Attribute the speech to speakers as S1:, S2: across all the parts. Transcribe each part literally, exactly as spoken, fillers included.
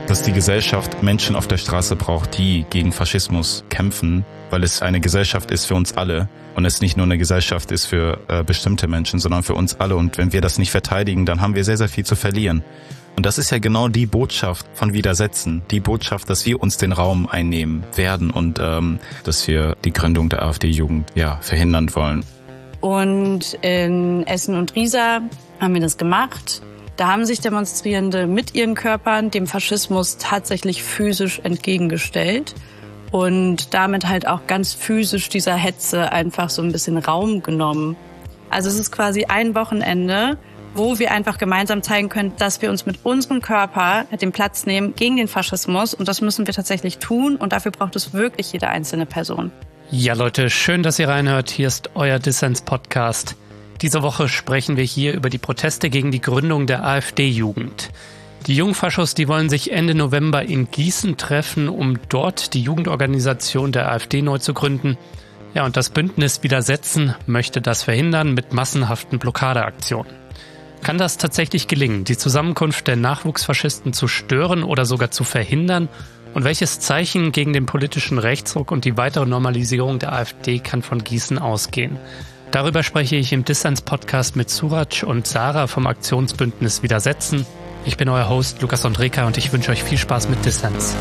S1: dass die Gesellschaft Menschen auf der Straße braucht, die gegen Faschismus kämpfen, weil es eine Gesellschaft ist für uns alle und es nicht nur eine Gesellschaft ist für äh, bestimmte Menschen, sondern für uns alle. Und wenn wir das nicht verteidigen, dann haben wir sehr, sehr viel zu verlieren. Und das ist ja genau die Botschaft von Widersetzen, die Botschaft, dass wir uns den Raum einnehmen werden und ähm, dass wir die Gründung der AfD-Jugend ja verhindern wollen.
S2: Und in Essen und Riesa haben wir das gemacht. Da haben sich Demonstrierende mit ihren Körpern dem Faschismus tatsächlich physisch entgegengestellt und damit halt auch ganz physisch dieser Hetze einfach so ein bisschen Raum genommen. Also es ist quasi ein Wochenende, wo wir einfach gemeinsam zeigen können, dass wir uns mit unserem Körper den Platz nehmen gegen den Faschismus. Und das müssen wir tatsächlich tun. Und dafür braucht es wirklich jede einzelne Person.
S3: Ja, Leute, schön, dass ihr reinhört. Hier ist euer Dissens-Podcast. Diese Woche sprechen wir hier über die Proteste gegen die Gründung der AfD-Jugend. Die Jungfaschos, die wollen sich Ende November in Gießen treffen, um dort die Jugendorganisation der AfD neu zu gründen. Ja, und das Bündnis Widersetzen möchte das verhindern mit massenhaften Blockadeaktionen. Kann das tatsächlich gelingen, die Zusammenkunft der Nachwuchsfaschisten zu stören oder sogar zu verhindern? Und welches Zeichen gegen den politischen Rechtsruck und die weitere Normalisierung der AfD kann von Gießen ausgehen? Darüber spreche ich im Dissens-Podcast mit Suraj und Sarah vom Aktionsbündnis Widersetzen. Ich bin euer Host Lukas Andreka und ich wünsche euch viel Spaß mit Dissens.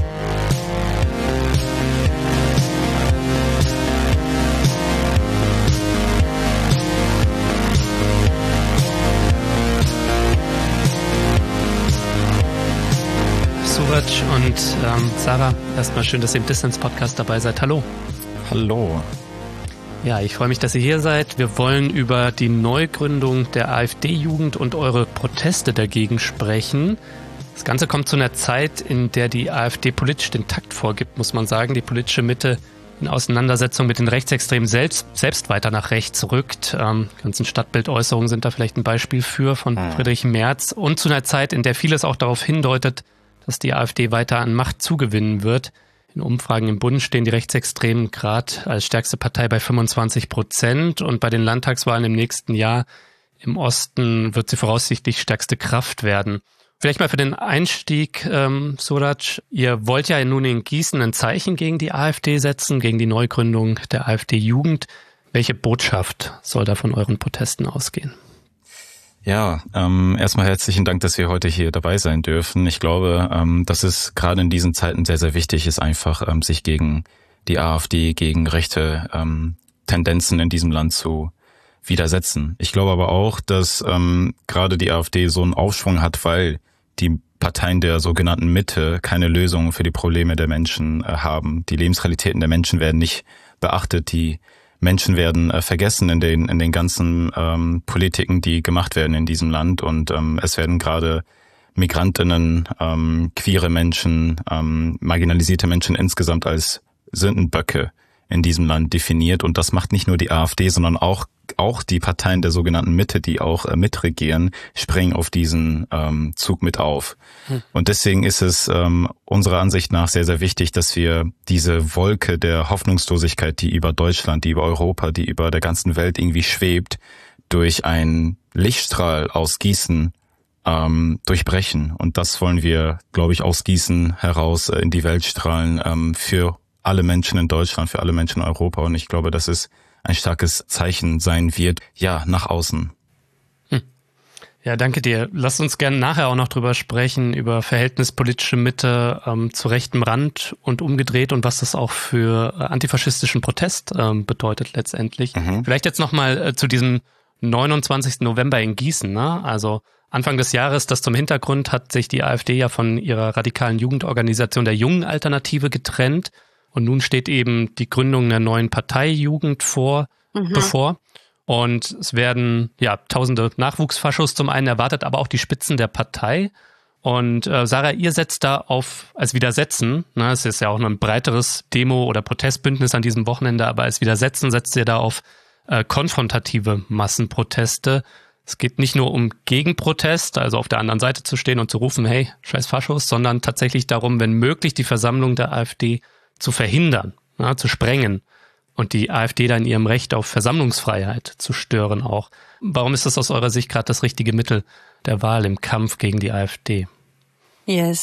S3: Suraj und ähm, Sarah, erstmal schön, dass ihr im Dissens-Podcast dabei seid. Hallo.
S1: Hallo.
S3: Ja, ich freue mich, dass ihr hier seid. Wir wollen über die Neugründung der AfD-Jugend und eure Proteste dagegen sprechen. Das Ganze kommt zu einer Zeit, in der die AfD politisch den Takt vorgibt, muss man sagen. Die politische Mitte in Auseinandersetzung mit den Rechtsextremen selbst, selbst weiter nach rechts rückt. Ähm, die ganzen Stadtbildäußerungen sind da vielleicht ein Beispiel für von Friedrich Merz. Und zu einer Zeit, in der vieles auch darauf hindeutet, dass die AfD weiter an Macht zugewinnen wird. In Umfragen im Bund stehen die Rechtsextremen gerade als stärkste Partei bei fünfundzwanzig Prozent und bei den Landtagswahlen im nächsten Jahr im Osten wird sie voraussichtlich stärkste Kraft werden. Vielleicht mal für den Einstieg, ähm, Suraj, ihr wollt ja nun in Gießen ein Zeichen gegen die AfD setzen, gegen die Neugründung der AfD-Jugend. Welche Botschaft soll da von euren Protesten ausgehen?
S1: Ja, ähm, erstmal herzlichen Dank, dass wir heute hier dabei sein dürfen. Ich glaube, ähm, dass es gerade in diesen Zeiten sehr, sehr wichtig ist, einfach ähm, sich gegen die AfD, gegen rechte ähm, Tendenzen in diesem Land zu widersetzen. Ich glaube aber auch, dass ähm, gerade die AfD so einen Aufschwung hat, weil die Parteien der sogenannten Mitte keine Lösungen für die Probleme der Menschen äh, haben. Die Lebensrealitäten der Menschen werden nicht beachtet, die Menschen werden äh, vergessen in den in den ganzen ähm, Politiken, die gemacht werden in diesem Land und ähm, es werden gerade Migrantinnen, ähm, queere Menschen, ähm, marginalisierte Menschen insgesamt als Sündenböcke in diesem Land definiert und das macht nicht nur die AfD, sondern auch auch die Parteien der sogenannten Mitte, die auch äh, mitregieren, springen auf diesen ähm, Zug mit auf. Hm. Und deswegen ist es ähm, unserer Ansicht nach sehr, sehr wichtig, dass wir diese Wolke der Hoffnungslosigkeit, die über Deutschland, die über Europa, die über der ganzen Welt irgendwie schwebt, durch einen Lichtstrahl aus Gießen ähm, durchbrechen. Und das wollen wir, glaube ich, aus Gießen heraus äh, in die Welt strahlen ähm, für alle Menschen in Deutschland, für alle Menschen in Europa. Und ich glaube, dass es ein starkes Zeichen sein wird, ja, nach außen.
S3: Hm. Ja, danke dir. Lass uns gerne nachher auch noch drüber sprechen, über Verhältnis politische Mitte ähm, zu rechtem Rand und umgedreht und was das auch für äh, antifaschistischen Protest ähm, bedeutet letztendlich. Mhm. Vielleicht jetzt nochmal äh, zu diesem neunundzwanzigsten November in Gießen, ne? Also Anfang des Jahres, das zum Hintergrund, hat sich die AfD ja von ihrer radikalen Jugendorganisation der Jungen Alternative getrennt. Und nun steht eben die Gründung einer neuen Partei Jugend vor, mhm. bevor. Und es werden ja tausende Nachwuchsfaschos zum einen erwartet, aber auch die Spitzen der Partei. Und äh, Sarah, ihr setzt da auf als Widersetzen, ne, es ist ja auch noch ein breiteres Demo- oder Protestbündnis an diesem Wochenende, aber als Widersetzen setzt ihr da auf äh, konfrontative Massenproteste. Es geht nicht nur um Gegenprotest, also auf der anderen Seite zu stehen und zu rufen, hey, scheiß Faschos, sondern tatsächlich darum, wenn möglich, die Versammlung der AfD zu verhindern, ja, zu sprengen und die AfD dann in ihrem Recht auf Versammlungsfreiheit zu stören auch. Warum ist das aus eurer Sicht gerade das richtige Mittel der Wahl im Kampf gegen die AfD?
S2: Yes.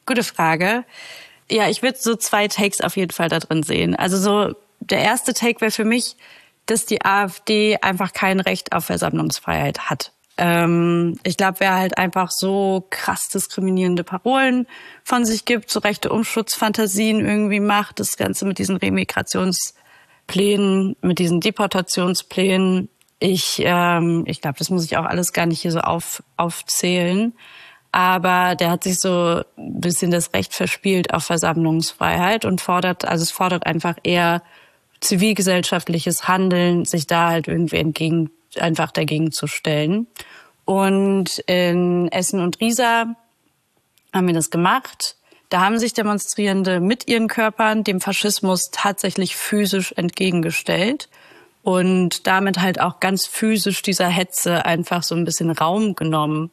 S2: Gute Frage. Ja, ich würde so zwei Takes auf jeden Fall da drin sehen. Also so der erste Take wäre für mich, dass die AfD einfach kein Recht auf Versammlungsfreiheit hat. Ähm, ich glaube, wer halt einfach so krass diskriminierende Parolen von sich gibt, so rechte Umschutzfantasien irgendwie macht, das Ganze mit diesen Remigrationsplänen, mit diesen Deportationsplänen. Ich, ähm, ich glaube, das muss ich auch alles gar nicht hier so auf, aufzählen. Aber der hat sich so ein bisschen das Recht verspielt auf Versammlungsfreiheit und fordert, also es fordert einfach eher zivilgesellschaftliches Handeln, sich da halt irgendwie entgegen, einfach dagegen zu stellen. Und in Essen und Riesa haben wir das gemacht. Da haben sich Demonstrierende mit ihren Körpern dem Faschismus tatsächlich physisch entgegengestellt und damit halt auch ganz physisch dieser Hetze einfach so ein bisschen Raum genommen.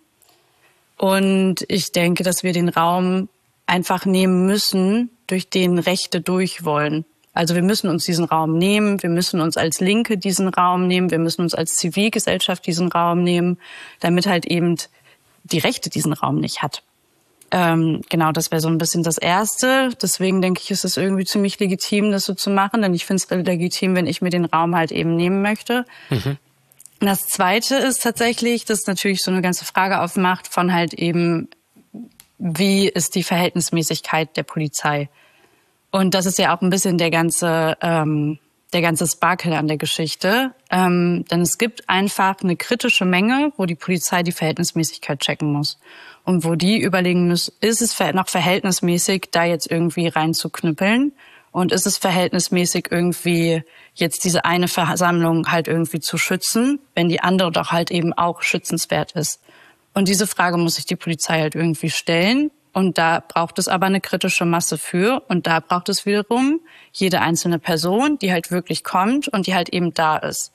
S2: Und ich denke, dass wir den Raum einfach nehmen müssen, durch den Rechte durch wollen. Also wir müssen uns diesen Raum nehmen, wir müssen uns als Linke diesen Raum nehmen, wir müssen uns als Zivilgesellschaft diesen Raum nehmen, damit halt eben die Rechte diesen Raum nicht hat. Ähm, genau, das wäre so ein bisschen das Erste. Deswegen denke ich, ist es irgendwie ziemlich legitim, das so zu machen, denn ich finde es legitim, wenn ich mir den Raum halt eben nehmen möchte. Mhm. Das Zweite ist tatsächlich, dass natürlich so eine ganze Frage aufmacht von halt eben, wie ist die Verhältnismäßigkeit der Polizei? Und das ist ja auch ein bisschen der ganze, ähm, der ganze Sparkle an der Geschichte. Ähm, denn es gibt einfach eine kritische Menge, wo die Polizei die Verhältnismäßigkeit checken muss. Und wo die überlegen muss, ist es noch verhältnismäßig, da jetzt irgendwie reinzuknüppeln? Und ist es verhältnismäßig irgendwie jetzt diese eine Versammlung halt irgendwie zu schützen, wenn die andere doch halt eben auch schützenswert ist? Und diese Frage muss sich die Polizei halt irgendwie stellen. Und da braucht es aber eine kritische Masse für. Und da braucht es wiederum jede einzelne Person, die halt wirklich kommt und die halt eben da ist.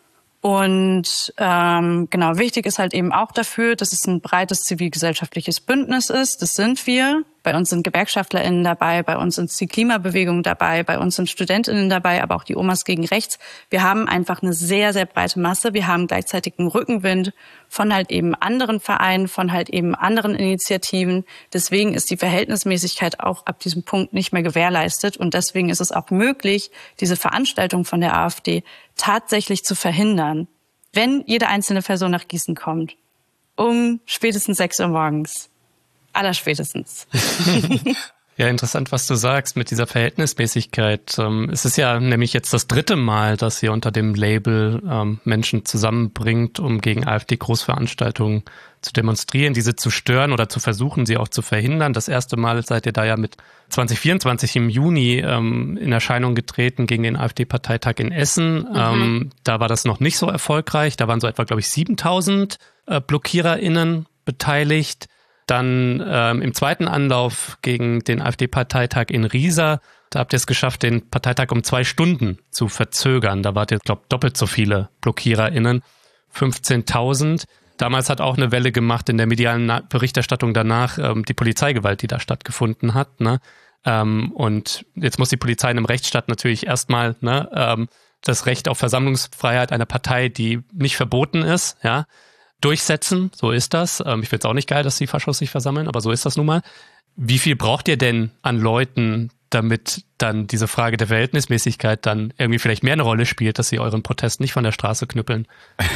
S2: Und ähm, genau, wichtig ist halt eben auch dafür, dass es ein breites zivilgesellschaftliches Bündnis ist. Das sind wir. Bei uns sind GewerkschaftlerInnen dabei, bei uns ist die Klimabewegung dabei, bei uns sind StudentInnen dabei, aber auch die Omas gegen Rechts. Wir haben einfach eine sehr, sehr breite Masse. Wir haben gleichzeitig einen Rückenwind von halt eben anderen Vereinen, von halt eben anderen Initiativen. Deswegen ist die Verhältnismäßigkeit auch ab diesem Punkt nicht mehr gewährleistet. Und deswegen ist es auch möglich, diese Veranstaltung von der AfD tatsächlich zu verhindern, wenn jede einzelne Person nach Gießen kommt. Um spätestens sechs Uhr morgens. Allerspätestens.
S3: Ja, interessant, was du sagst mit dieser Verhältnismäßigkeit. Es ist ja nämlich jetzt das dritte Mal, dass ihr unter dem Label ähm, Menschen zusammenbringt, um gegen AfD-Großveranstaltungen zu demonstrieren, diese zu stören oder zu versuchen, sie auch zu verhindern. Das erste Mal seid ihr da ja mit zwanzig vierundzwanzig im Juni ähm, in Erscheinung getreten gegen den AfD-Parteitag in Essen. Mhm. Ähm, da war das noch nicht so erfolgreich. Da waren so etwa, glaube ich, siebentausend äh, BlockiererInnen beteiligt. Dann ähm, im zweiten Anlauf gegen den AfD-Parteitag in Riesa, da habt ihr es geschafft, den Parteitag um zwei Stunden zu verzögern. Da wart ihr, glaube ich, doppelt so viele BlockiererInnen, fünfzehntausend. Damals hat auch eine Welle gemacht in der medialen Berichterstattung danach ähm, die Polizeigewalt, die da stattgefunden hat. Ne? Ähm, und jetzt muss die Polizei in einem Rechtsstaat natürlich erstmal ne, ähm, das Recht auf Versammlungsfreiheit einer Partei, die nicht verboten ist, ja, durchsetzen, so ist das. Ich finde es auch nicht geil, dass die Faschos sich versammeln, aber so ist das nun mal. Wie viel braucht ihr denn an Leuten, damit dann diese Frage der Verhältnismäßigkeit dann irgendwie vielleicht mehr eine Rolle spielt, dass sie euren Protest nicht von der Straße knüppeln?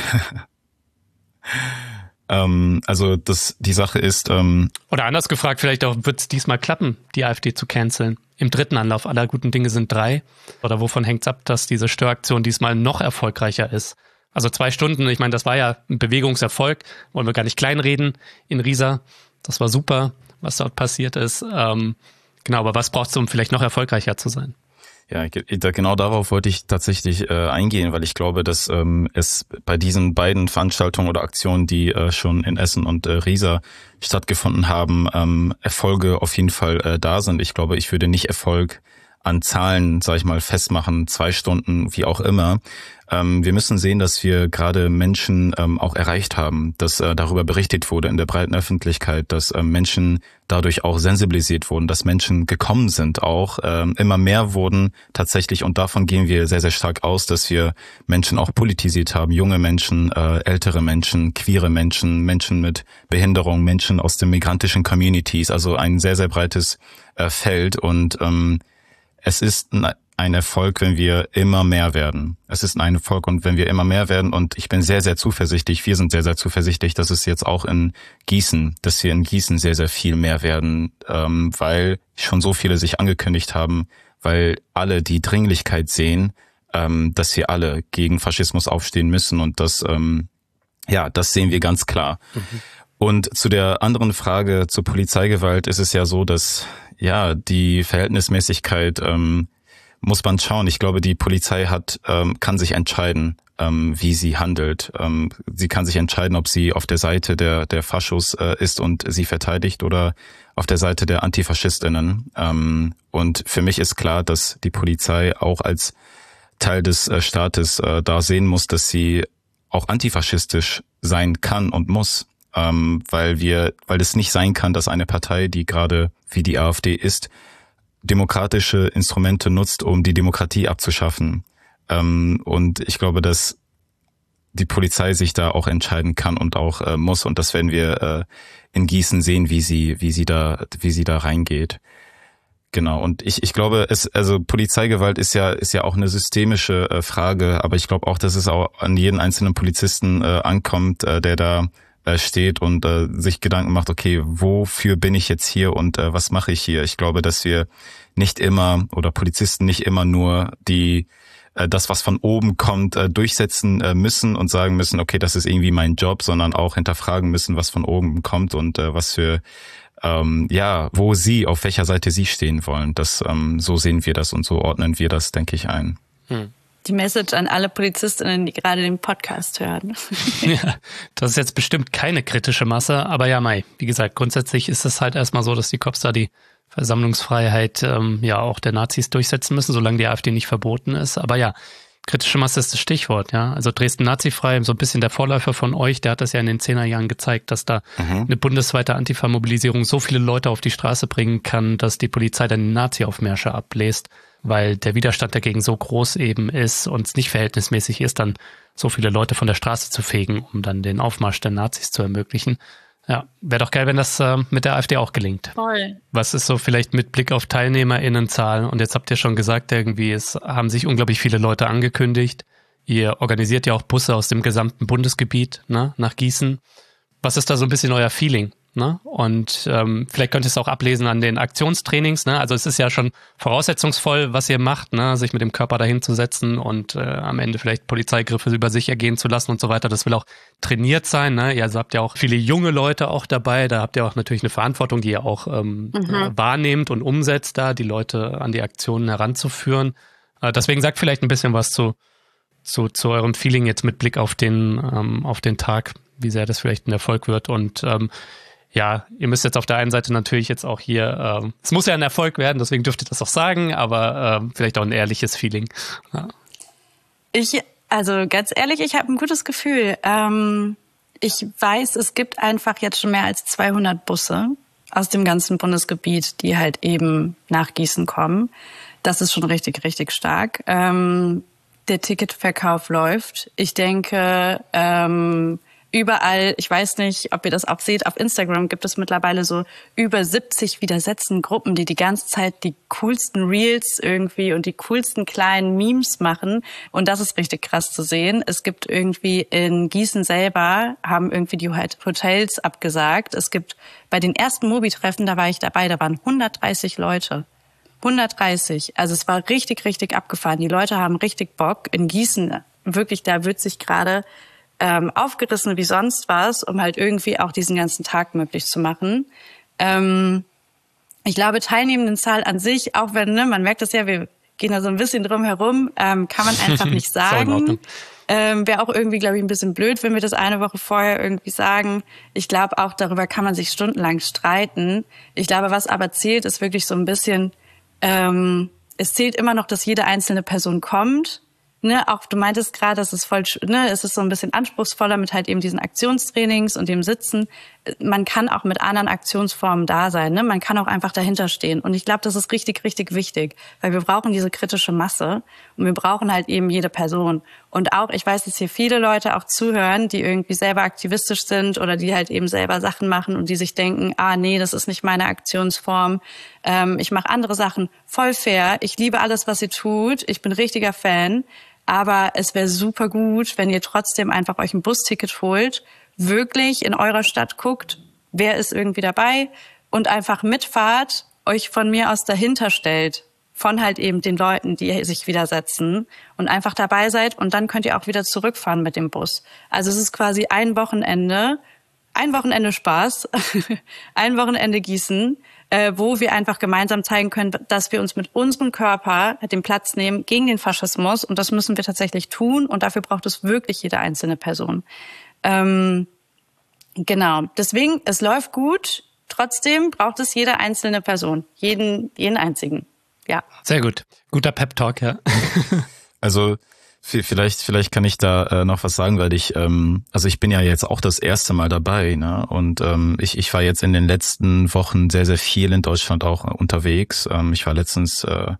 S1: ähm, also das, die Sache ist... Ähm
S3: Oder anders gefragt, vielleicht auch wird es diesmal klappen, die AfD zu canceln. Im dritten Anlauf, aller guten Dinge sind drei. Oder wovon hängt es ab, dass diese Störaktion diesmal noch erfolgreicher ist? Also zwei Stunden, ich meine, das war ja ein Bewegungserfolg, wollen wir gar nicht kleinreden in Riesa. Das war super, was dort passiert ist. Ähm, genau, aber was brauchst du, um vielleicht noch erfolgreicher zu sein?
S1: Ja, genau darauf wollte ich tatsächlich äh, eingehen, weil ich glaube, dass ähm, es bei diesen beiden Veranstaltungen oder Aktionen, die äh, schon in Essen und äh, Riesa stattgefunden haben, ähm, Erfolge auf jeden Fall äh, da sind. Ich glaube, ich würde nicht Erfolg an Zahlen, sag ich mal, festmachen, zwei Stunden, wie auch immer. Ähm, wir müssen sehen, dass wir gerade Menschen ähm, auch erreicht haben, dass äh, darüber berichtet wurde in der breiten Öffentlichkeit, dass äh, Menschen dadurch auch sensibilisiert wurden, dass Menschen gekommen sind auch, äh, immer mehr wurden tatsächlich, und davon gehen wir sehr, sehr stark aus, dass wir Menschen auch politisiert haben, junge Menschen, äh, ältere Menschen, queere Menschen, Menschen mit Behinderung, Menschen aus den migrantischen Communities, also ein sehr, sehr breites äh, Feld, und ähm, es ist ein, ein Erfolg, wenn wir immer mehr werden. Es ist ein Erfolg, und wenn wir immer mehr werden, und ich bin sehr, sehr zuversichtlich, wir sind sehr, sehr zuversichtlich, dass es jetzt auch in Gießen, dass wir in Gießen sehr, sehr viel mehr werden, ähm, weil schon so viele sich angekündigt haben, weil alle die Dringlichkeit sehen, ähm, dass wir alle gegen Faschismus aufstehen müssen, und das, ähm, ja, das sehen wir ganz klar. Mhm. Und zu der anderen Frage zur Polizeigewalt ist es ja so, dass ja die Verhältnismäßigkeit ähm, muss man schauen. Ich glaube, die Polizei hat ähm, kann sich entscheiden, ähm, wie sie handelt. Ähm, sie kann sich entscheiden, ob sie auf der Seite der der Faschos äh, ist und sie verteidigt, oder auf der Seite der Antifaschistinnen. Ähm, und für mich ist klar, dass die Polizei auch als Teil des äh, Staates äh, da sehen muss, dass sie auch antifaschistisch sein kann und muss. Ähm, weil wir, weil es nicht sein kann, dass eine Partei, die gerade wie die AfD ist, demokratische Instrumente nutzt, um die Demokratie abzuschaffen. Ähm, und ich glaube, dass die Polizei sich da auch entscheiden kann und auch äh, muss. Und das werden wir äh, in Gießen sehen, wie sie, wie sie da, wie sie da reingeht. Genau. Und ich, ich glaube, es, also Polizeigewalt ist ja, ist ja auch eine systemische äh, Frage. Aber ich glaube auch, dass es auch an jeden einzelnen Polizisten äh, ankommt, äh, der da steht und äh, sich Gedanken macht, okay, wofür bin ich jetzt hier und äh, was mache ich hier? Ich glaube, dass wir nicht immer, oder Polizisten nicht immer nur die äh, das, was von oben kommt, äh, durchsetzen äh, müssen und sagen müssen, okay, das ist irgendwie mein Job, sondern auch hinterfragen müssen, was von oben kommt und äh, was für ähm, ja, wo sie, auf welcher Seite sie stehen wollen. Das ähm, so sehen wir das und so ordnen wir das, denke ich, ein.
S3: Hm.
S2: Die Message an alle Polizistinnen, die gerade den Podcast hören.
S3: Ja, das ist jetzt bestimmt keine kritische Masse, aber ja, Mai, wie gesagt, grundsätzlich ist es halt erstmal so, dass die Cops da die Versammlungsfreiheit ähm, ja auch der Nazis durchsetzen müssen, solange die AfD nicht verboten ist. Aber ja, kritische Masse ist das Stichwort, ja. Also Dresden nazifrei, so ein bisschen der Vorläufer von euch, der hat das ja in den Zehnerjahren gezeigt, dass da mhm. eine bundesweite Antifa-Mobilisierung so viele Leute auf die Straße bringen kann, dass die Polizei dann die Nazi-Aufmärsche abbläst, weil der Widerstand dagegen so groß eben ist und es nicht verhältnismäßig ist, dann so viele Leute von der Straße zu fegen, um dann den Aufmarsch der Nazis zu ermöglichen. Ja, wäre doch geil, wenn das äh, mit der AfD auch gelingt.
S2: Voll.
S3: Was ist so vielleicht mit Blick auf TeilnehmerInnenzahl? Und jetzt habt ihr schon gesagt, irgendwie, es haben sich unglaublich viele Leute angekündigt. Ihr organisiert ja auch Busse aus dem gesamten Bundesgebiet, ne, nach Gießen. Was ist da so ein bisschen euer Feeling? Ne? Und ähm, vielleicht könnt ihr es auch ablesen an den Aktionstrainings. Ne? Also es ist ja schon voraussetzungsvoll, was ihr macht, ne? Sich mit dem Körper dahin zu setzen und äh, am Ende vielleicht Polizeigriffe über sich ergehen zu lassen und so weiter. Das will auch trainiert sein. Ne? Ihr habt ja auch viele junge Leute auch dabei. Da habt ihr auch natürlich eine Verantwortung, die ihr auch ähm, mhm. äh, wahrnehmt und umsetzt, da die Leute an die Aktionen heranzuführen. Äh, deswegen sagt vielleicht ein bisschen was zu, zu, zu eurem Feeling jetzt mit Blick auf den, ähm, auf den Tag, wie sehr das vielleicht ein Erfolg wird. Und ähm, ja, ihr müsst jetzt auf der einen Seite natürlich jetzt auch hier, ähm, es muss ja ein Erfolg werden, deswegen dürft ihr das auch sagen, aber ähm, vielleicht auch ein ehrliches Feeling. Ja.
S2: Ich, also ganz ehrlich, ich habe ein gutes Gefühl. Ähm, ich weiß, es gibt einfach jetzt schon mehr als zweihundert Busse aus dem ganzen Bundesgebiet, die halt eben nach Gießen kommen. Das ist schon richtig, richtig stark. Ähm, der Ticketverkauf läuft. Ich denke, ähm, überall, ich weiß nicht, ob ihr das auch seht, auf Instagram gibt es mittlerweile so über siebzig Widersetzen-Gruppen, die die ganze Zeit die coolsten Reels irgendwie und die coolsten kleinen Memes machen. Und das ist richtig krass zu sehen. Es gibt irgendwie in Gießen selber, haben irgendwie die Hotels abgesagt. Es gibt bei den ersten Mobi-Treffen, da war ich dabei, da waren hundertdreißig Leute. hundertdreißig. Also es war richtig, richtig abgefahren. Die Leute haben richtig Bock. In Gießen, wirklich, da wird sich gerade Ähm, aufgerissen wie sonst was, um halt irgendwie auch diesen ganzen Tag möglich zu machen. Ähm, ich glaube, Teilnehmendenzahl an sich, auch wenn, ne, man merkt das ja, wir gehen da so ein bisschen drum herum, ähm, kann man einfach nicht sagen. Ähm, wäre auch irgendwie, glaube ich, ein bisschen blöd, wenn wir das eine Woche vorher irgendwie sagen. Ich glaube auch, darüber kann man sich stundenlang streiten. Ich glaube, was aber zählt, ist wirklich so ein bisschen, ähm, es zählt immer noch, dass jede einzelne Person kommt. Ne, auch du meintest gerade, das ist voll, ne, es ist so ein bisschen anspruchsvoller mit halt eben diesen Aktionstrainings und dem Sitzen. Man kann auch mit anderen Aktionsformen da sein, ne? Man kann auch einfach dahinter stehen. Und ich glaube, das ist richtig, richtig wichtig, weil wir brauchen diese kritische Masse und wir brauchen halt eben jede Person. Und auch, ich weiß, dass hier viele Leute auch zuhören, die irgendwie selber aktivistisch sind oder die halt eben selber Sachen machen und die sich denken, ah nee, das ist nicht meine Aktionsform. Ähm, ich mache andere Sachen. Voll fair. Ich liebe alles, was ihr tut. Ich bin richtiger Fan. Aber es wäre super gut, wenn ihr trotzdem einfach euch ein Busticket holt, wirklich in eurer Stadt guckt, wer ist irgendwie dabei und einfach mitfahrt, euch von mir aus dahinter stellt, von halt eben den Leuten, die sich widersetzen und einfach dabei seid und dann könnt ihr auch wieder zurückfahren mit dem Bus. Also es ist quasi ein Wochenende, ein Wochenende Spaß, ein Wochenende Gießen, äh, wo wir einfach gemeinsam zeigen können, dass wir uns mit unserem Körper den Platz nehmen gegen den Faschismus und das müssen wir tatsächlich tun und dafür braucht es wirklich jede einzelne Person. Ähm, genau, deswegen, es läuft gut, trotzdem braucht es jede einzelne Person, jeden, jeden einzigen, ja.
S3: Sehr gut, guter Pep-Talk, ja.
S1: Also Vielleicht, vielleicht kann ich da äh, noch was sagen, weil ich, ähm, also ich bin ja jetzt auch das erste Mal dabei, ne? Und ähm, ich, ich war jetzt in den letzten Wochen sehr, sehr viel in Deutschland auch unterwegs. Ähm, ich war letztens äh,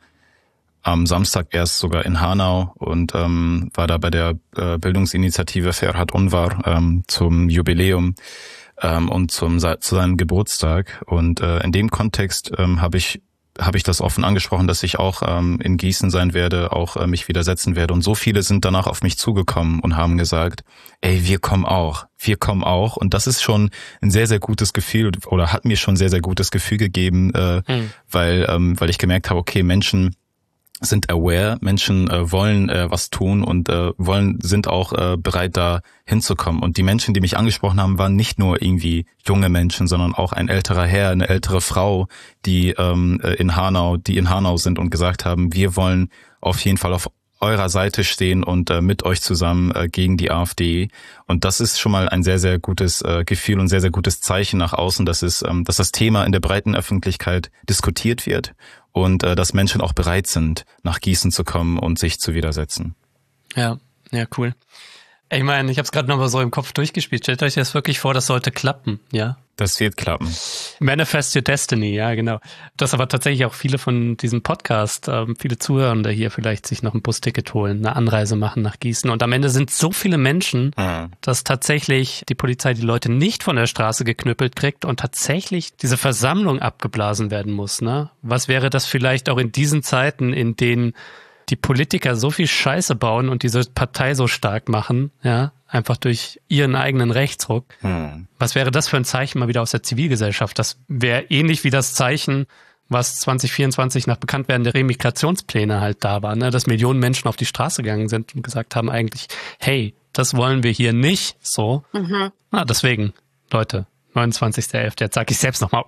S1: am Samstag erst sogar in Hanau und ähm, war da bei der äh, Bildungsinitiative Ferhat Unvar ähm, zum Jubiläum ähm, und zum zu seinem Geburtstag. Und äh, in dem Kontext ähm, habe ich habe ich das offen angesprochen, dass ich auch ähm, in Gießen sein werde, auch äh, mich widersetzen werde. Und so viele sind danach auf mich zugekommen und haben gesagt, ey, wir kommen auch, wir kommen auch. Und das ist schon ein sehr, sehr gutes Gefühl oder hat mir schon ein sehr, sehr gutes Gefühl gegeben, äh, hm. weil ähm, weil ich gemerkt habe, okay, Menschen sind aware, Menschen äh, wollen äh, was tun und äh, wollen sind auch äh, bereit, da hinzukommen. Und die Menschen, die mich angesprochen haben, waren nicht nur irgendwie junge Menschen, sondern auch ein älterer Herr, eine ältere Frau, die ähm, in Hanau, die in Hanau sind und gesagt haben, wir wollen auf jeden Fall auf eurer Seite stehen und äh, mit euch zusammen äh, gegen die AfD. Und das ist schon mal ein sehr, sehr gutes äh, Gefühl und sehr, sehr gutes Zeichen nach außen, dass es, ähm, dass das Thema in der breiten Öffentlichkeit diskutiert wird und äh, dass Menschen auch bereit sind, nach Gießen zu kommen und sich zu widersetzen.
S3: Ja, ja, cool. Ich meine, ich habe es gerade nochmal so im Kopf durchgespielt. Stellt euch das wirklich vor, das sollte klappen, ja?
S1: Das wird klappen.
S3: Manifest your destiny, ja, genau. Dass aber tatsächlich auch viele von diesem Podcast, ähm, viele Zuhörende hier vielleicht sich noch ein Busticket holen, eine Anreise machen nach Gießen. Und am Ende sind so viele Menschen, mhm. dass tatsächlich die Polizei die Leute nicht von der Straße geknüppelt kriegt und tatsächlich diese Versammlung abgeblasen werden muss, ne? Was wäre das vielleicht auch in diesen Zeiten, in denen die Politiker so viel Scheiße bauen und diese Partei so stark machen, ja, einfach durch ihren eigenen Rechtsruck. Hm. Was wäre das für ein Zeichen mal wieder aus der Zivilgesellschaft? Das wäre ähnlich wie das Zeichen, was zwanzig vierundzwanzig nach Bekanntwerden der Remigrationspläne halt da war, ne? Dass Millionen Menschen auf die Straße gegangen sind und gesagt haben eigentlich, hey, das wollen wir hier nicht, so. Mhm. Na, deswegen, Leute, neunundzwanzigster elfter Jetzt sage ich selbst nochmal.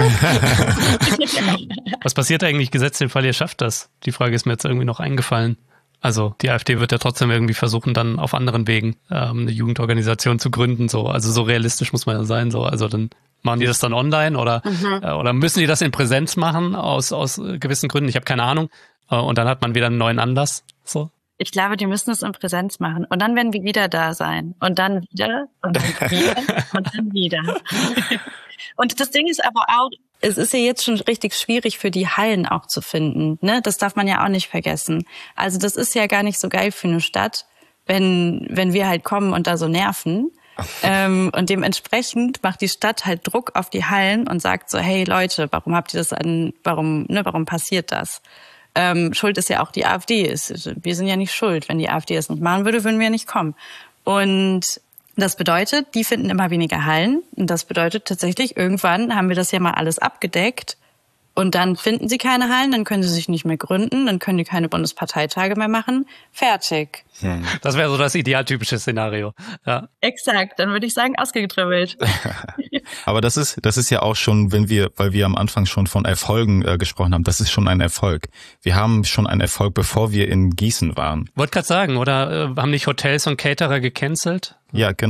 S3: Was passiert eigentlich, gesetzt den Fall, ihr schafft das? Die Frage ist mir jetzt irgendwie noch eingefallen. Also die AfD wird ja trotzdem irgendwie versuchen, dann auf anderen Wegen ähm, eine Jugendorganisation zu gründen. So, also so realistisch muss man ja sein. So, also dann machen die das dann online oder mhm. äh, oder müssen die das in Präsenz machen aus aus gewissen Gründen? Ich habe keine Ahnung. Äh, und dann hat man wieder einen neuen Anlass. So.
S2: Ich glaube, die müssen es in Präsenz machen. Und dann werden wir wieder da sein. Und dann wieder und dann wieder und dann wieder. Und das Ding ist aber auch, es ist ja jetzt schon richtig schwierig für die Hallen auch zu finden, ne? Das darf man ja auch nicht vergessen. Also das ist ja gar nicht so geil für eine Stadt, wenn wenn wir halt kommen und da so nerven. ähm, und dementsprechend macht die Stadt halt Druck auf die Hallen und sagt so, hey Leute, warum habt ihr das an, warum, ne, warum passiert das? Ähm, Schuld ist ja auch die AfD. Wir sind ja nicht schuld. Wenn die AfD das nicht machen würde, würden wir nicht kommen. Und das bedeutet, die finden immer weniger Hallen. Und das bedeutet tatsächlich, irgendwann haben wir das ja mal alles abgedeckt. Und dann finden sie keine Hallen, dann können sie sich nicht mehr gründen, dann können die keine Bundesparteitage mehr machen. Fertig.
S3: Hm. Das wäre so das idealtypische Szenario. Ja.
S2: Exakt, dann würde ich sagen, ausgetribbelt.
S1: Aber das ist das ist ja auch schon, wenn wir, weil wir am Anfang schon von Erfolgen äh, gesprochen haben, das ist schon ein Erfolg. Wir haben schon einen Erfolg, bevor wir in Gießen waren.
S3: Wollte gerade sagen, oder äh, haben nicht Hotels und Caterer gecancelt?
S1: Ja, genau.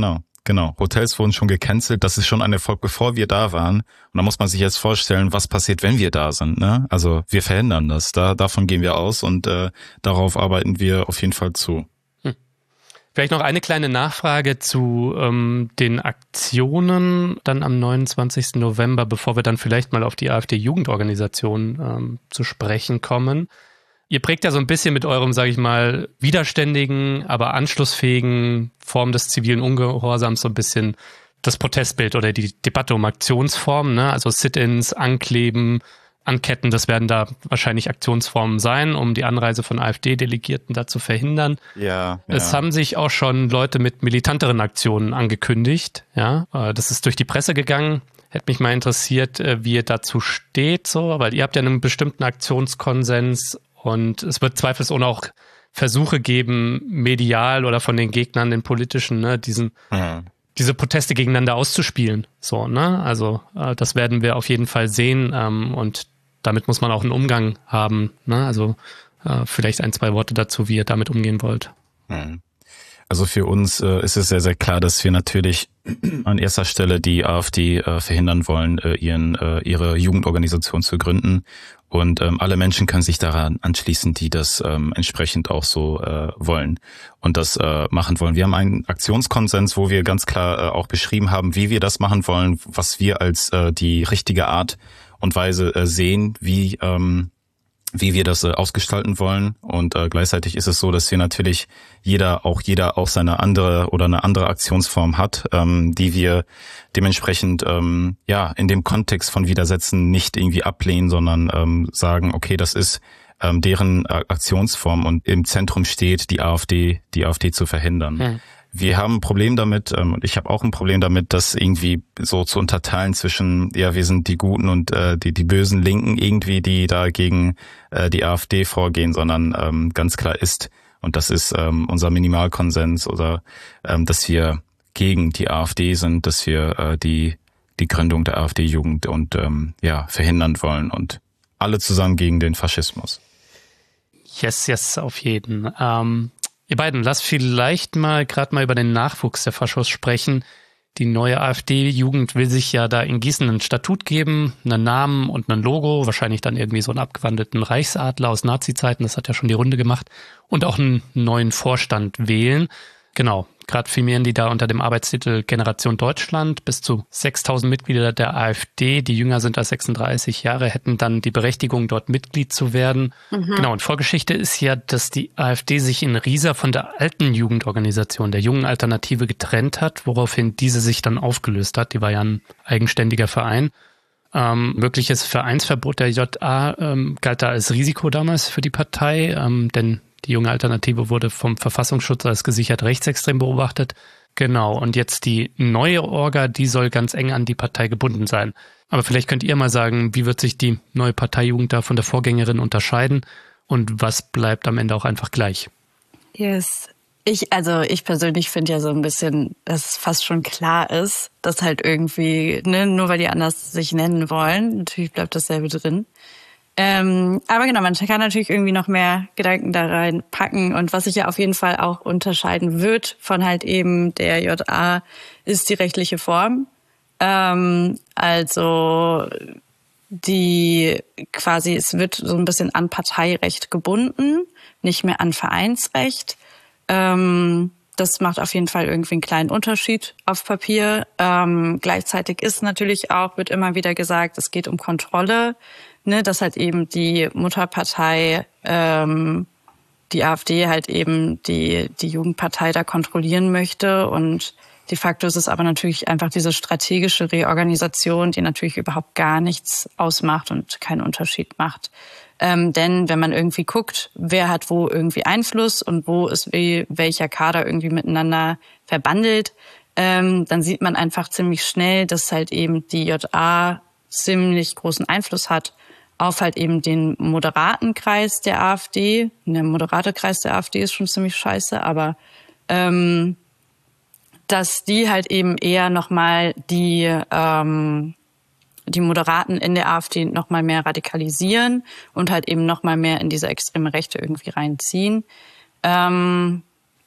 S1: Genau, Hotels wurden schon gecancelt. Das ist schon ein Erfolg, bevor wir da waren. Und da muss man sich jetzt vorstellen, was passiert, wenn wir da sind. Ne? Also wir verhindern das. Da, davon gehen wir aus und äh, darauf arbeiten wir auf jeden Fall zu.
S3: Hm. Vielleicht noch eine kleine Nachfrage zu ähm, den Aktionen dann am neunundzwanzigsten November, bevor wir dann vielleicht mal auf die AfD-Jugendorganisation ähm, zu sprechen kommen. Ihr prägt ja so ein bisschen mit eurem, sage ich mal, widerständigen, aber anschlussfähigen Form des zivilen Ungehorsams so ein bisschen das Protestbild oder die Debatte um Aktionsformen, ne? Also Sit-ins, Ankleben, Anketten, das werden da wahrscheinlich Aktionsformen sein, um die Anreise von AfD-Delegierten da zu verhindern.
S1: Ja, ja.
S3: Es haben sich auch schon Leute mit militanteren Aktionen angekündigt. Ja, das ist durch die Presse gegangen. Hätte mich mal interessiert, wie ihr dazu steht, so, weil ihr habt ja einen bestimmten Aktionskonsens und es wird zweifelsohne auch Versuche geben, medial oder von den Gegnern, den politischen, ne, diesen, mhm. diese Proteste gegeneinander auszuspielen. So, ne? Also äh, das werden wir auf jeden Fall sehen ähm, und damit muss man auch einen Umgang haben. Ne? Also äh, vielleicht ein, zwei Worte dazu, wie ihr damit umgehen wollt.
S1: Mhm. Also für uns äh, ist es sehr, sehr klar, dass wir natürlich an erster Stelle die AfD äh, verhindern wollen, äh, ihren, äh, ihre Jugendorganisation zu gründen. Und ähm, alle Menschen können sich daran anschließen, die das ähm, entsprechend auch so äh, wollen und das äh, machen wollen. Wir haben einen Aktionskonsens, wo wir ganz klar äh, auch beschrieben haben, wie wir das machen wollen, was wir als äh, die richtige Art und Weise äh, sehen, wie ähm, wie wir das äh, ausgestalten wollen. Und äh, gleichzeitig ist es so, dass wir natürlich jeder, auch jeder auch seine andere oder eine andere Aktionsform hat, ähm, die wir dementsprechend ähm, ja in dem Kontext von Widersetzen nicht irgendwie ablehnen, sondern ähm, sagen, okay, das ist ähm, deren äh, Aktionsform und im Zentrum steht, die AfD, die AfD zu verhindern. Hm. Wir haben ein Problem damit, ähm, und ich habe auch ein Problem damit, das irgendwie so zu unterteilen zwischen, ja, wir sind die Guten und äh, die die bösen Linken irgendwie, die da gegen äh, die AfD vorgehen, sondern ähm, ganz klar ist, und das ist ähm, unser Minimalkonsens, oder ähm, dass wir gegen die AfD sind, dass wir äh, die die Gründung der AfD-Jugend und ähm, ja verhindern wollen und alle zusammen gegen den Faschismus.
S3: Yes, yes, auf jeden. Ähm Ihr beiden, lasst vielleicht mal gerade mal über den Nachwuchs der Faschos sprechen. Die neue AfD-Jugend will sich ja da in Gießen ein Statut geben, einen Namen und ein Logo, wahrscheinlich dann irgendwie so einen abgewandelten Reichsadler aus Nazi-Zeiten, das hat ja schon die Runde gemacht, und auch einen neuen Vorstand wählen. Genau, gerade firmieren die da unter dem Arbeitstitel Generation Deutschland. Bis zu sechstausend Mitglieder der AfD, die jünger sind als sechsunddreißig Jahre, hätten dann die Berechtigung, dort Mitglied zu werden. Mhm. Genau, und Vorgeschichte ist ja, dass die AfD sich in Riesa von der alten Jugendorganisation, der Jungen Alternative, getrennt hat, woraufhin diese sich dann aufgelöst hat. Die war ja ein eigenständiger Verein. Ähm, mögliches Vereinsverbot der J A ähm, galt da als Risiko damals für die Partei, ähm, denn die Junge Alternative wurde vom Verfassungsschutz als gesichert rechtsextrem beobachtet. Genau, und jetzt die neue Orga, die soll ganz eng an die Partei gebunden sein. Aber vielleicht könnt ihr mal sagen, wie wird sich die neue Parteijugend da von der Vorgängerin unterscheiden und was bleibt am Ende auch einfach gleich?
S2: Yes. Ich, also ich persönlich finde ja so ein bisschen, dass es fast schon klar ist, dass halt irgendwie, ne, nur weil die anders sich nennen wollen, natürlich bleibt dasselbe drin. Ähm, aber genau, man kann natürlich irgendwie noch mehr Gedanken da reinpacken. Und was sich ja auf jeden Fall auch unterscheiden wird von halt eben der J A, ist die rechtliche Form. Ähm, also die quasi, es wird so ein bisschen an Parteirecht gebunden, nicht mehr an Vereinsrecht. Ähm, das macht auf jeden Fall irgendwie einen kleinen Unterschied auf Papier. Ähm, gleichzeitig ist natürlich auch, wird immer wieder gesagt, es geht um Kontrolle. Ne, dass halt eben die Mutterpartei, ähm, die AfD halt eben die die Jugendpartei da kontrollieren möchte, und de facto ist es aber natürlich einfach diese strategische Reorganisation, die natürlich überhaupt gar nichts ausmacht und keinen Unterschied macht. Ähm, denn wenn man irgendwie guckt, wer hat wo irgendwie Einfluss und wo ist wie, welcher Kader irgendwie miteinander verbandelt, ähm, dann sieht man einfach ziemlich schnell, dass halt eben die J A ziemlich großen Einfluss hat auf halt eben den moderaten Kreis der AfD. Der moderate Kreis der AfD ist schon ziemlich scheiße, aber ähm, dass die halt eben eher nochmal die ähm, die Moderaten in der AfD nochmal mehr radikalisieren und halt eben nochmal mehr in diese extreme Rechte irgendwie reinziehen. Ähm,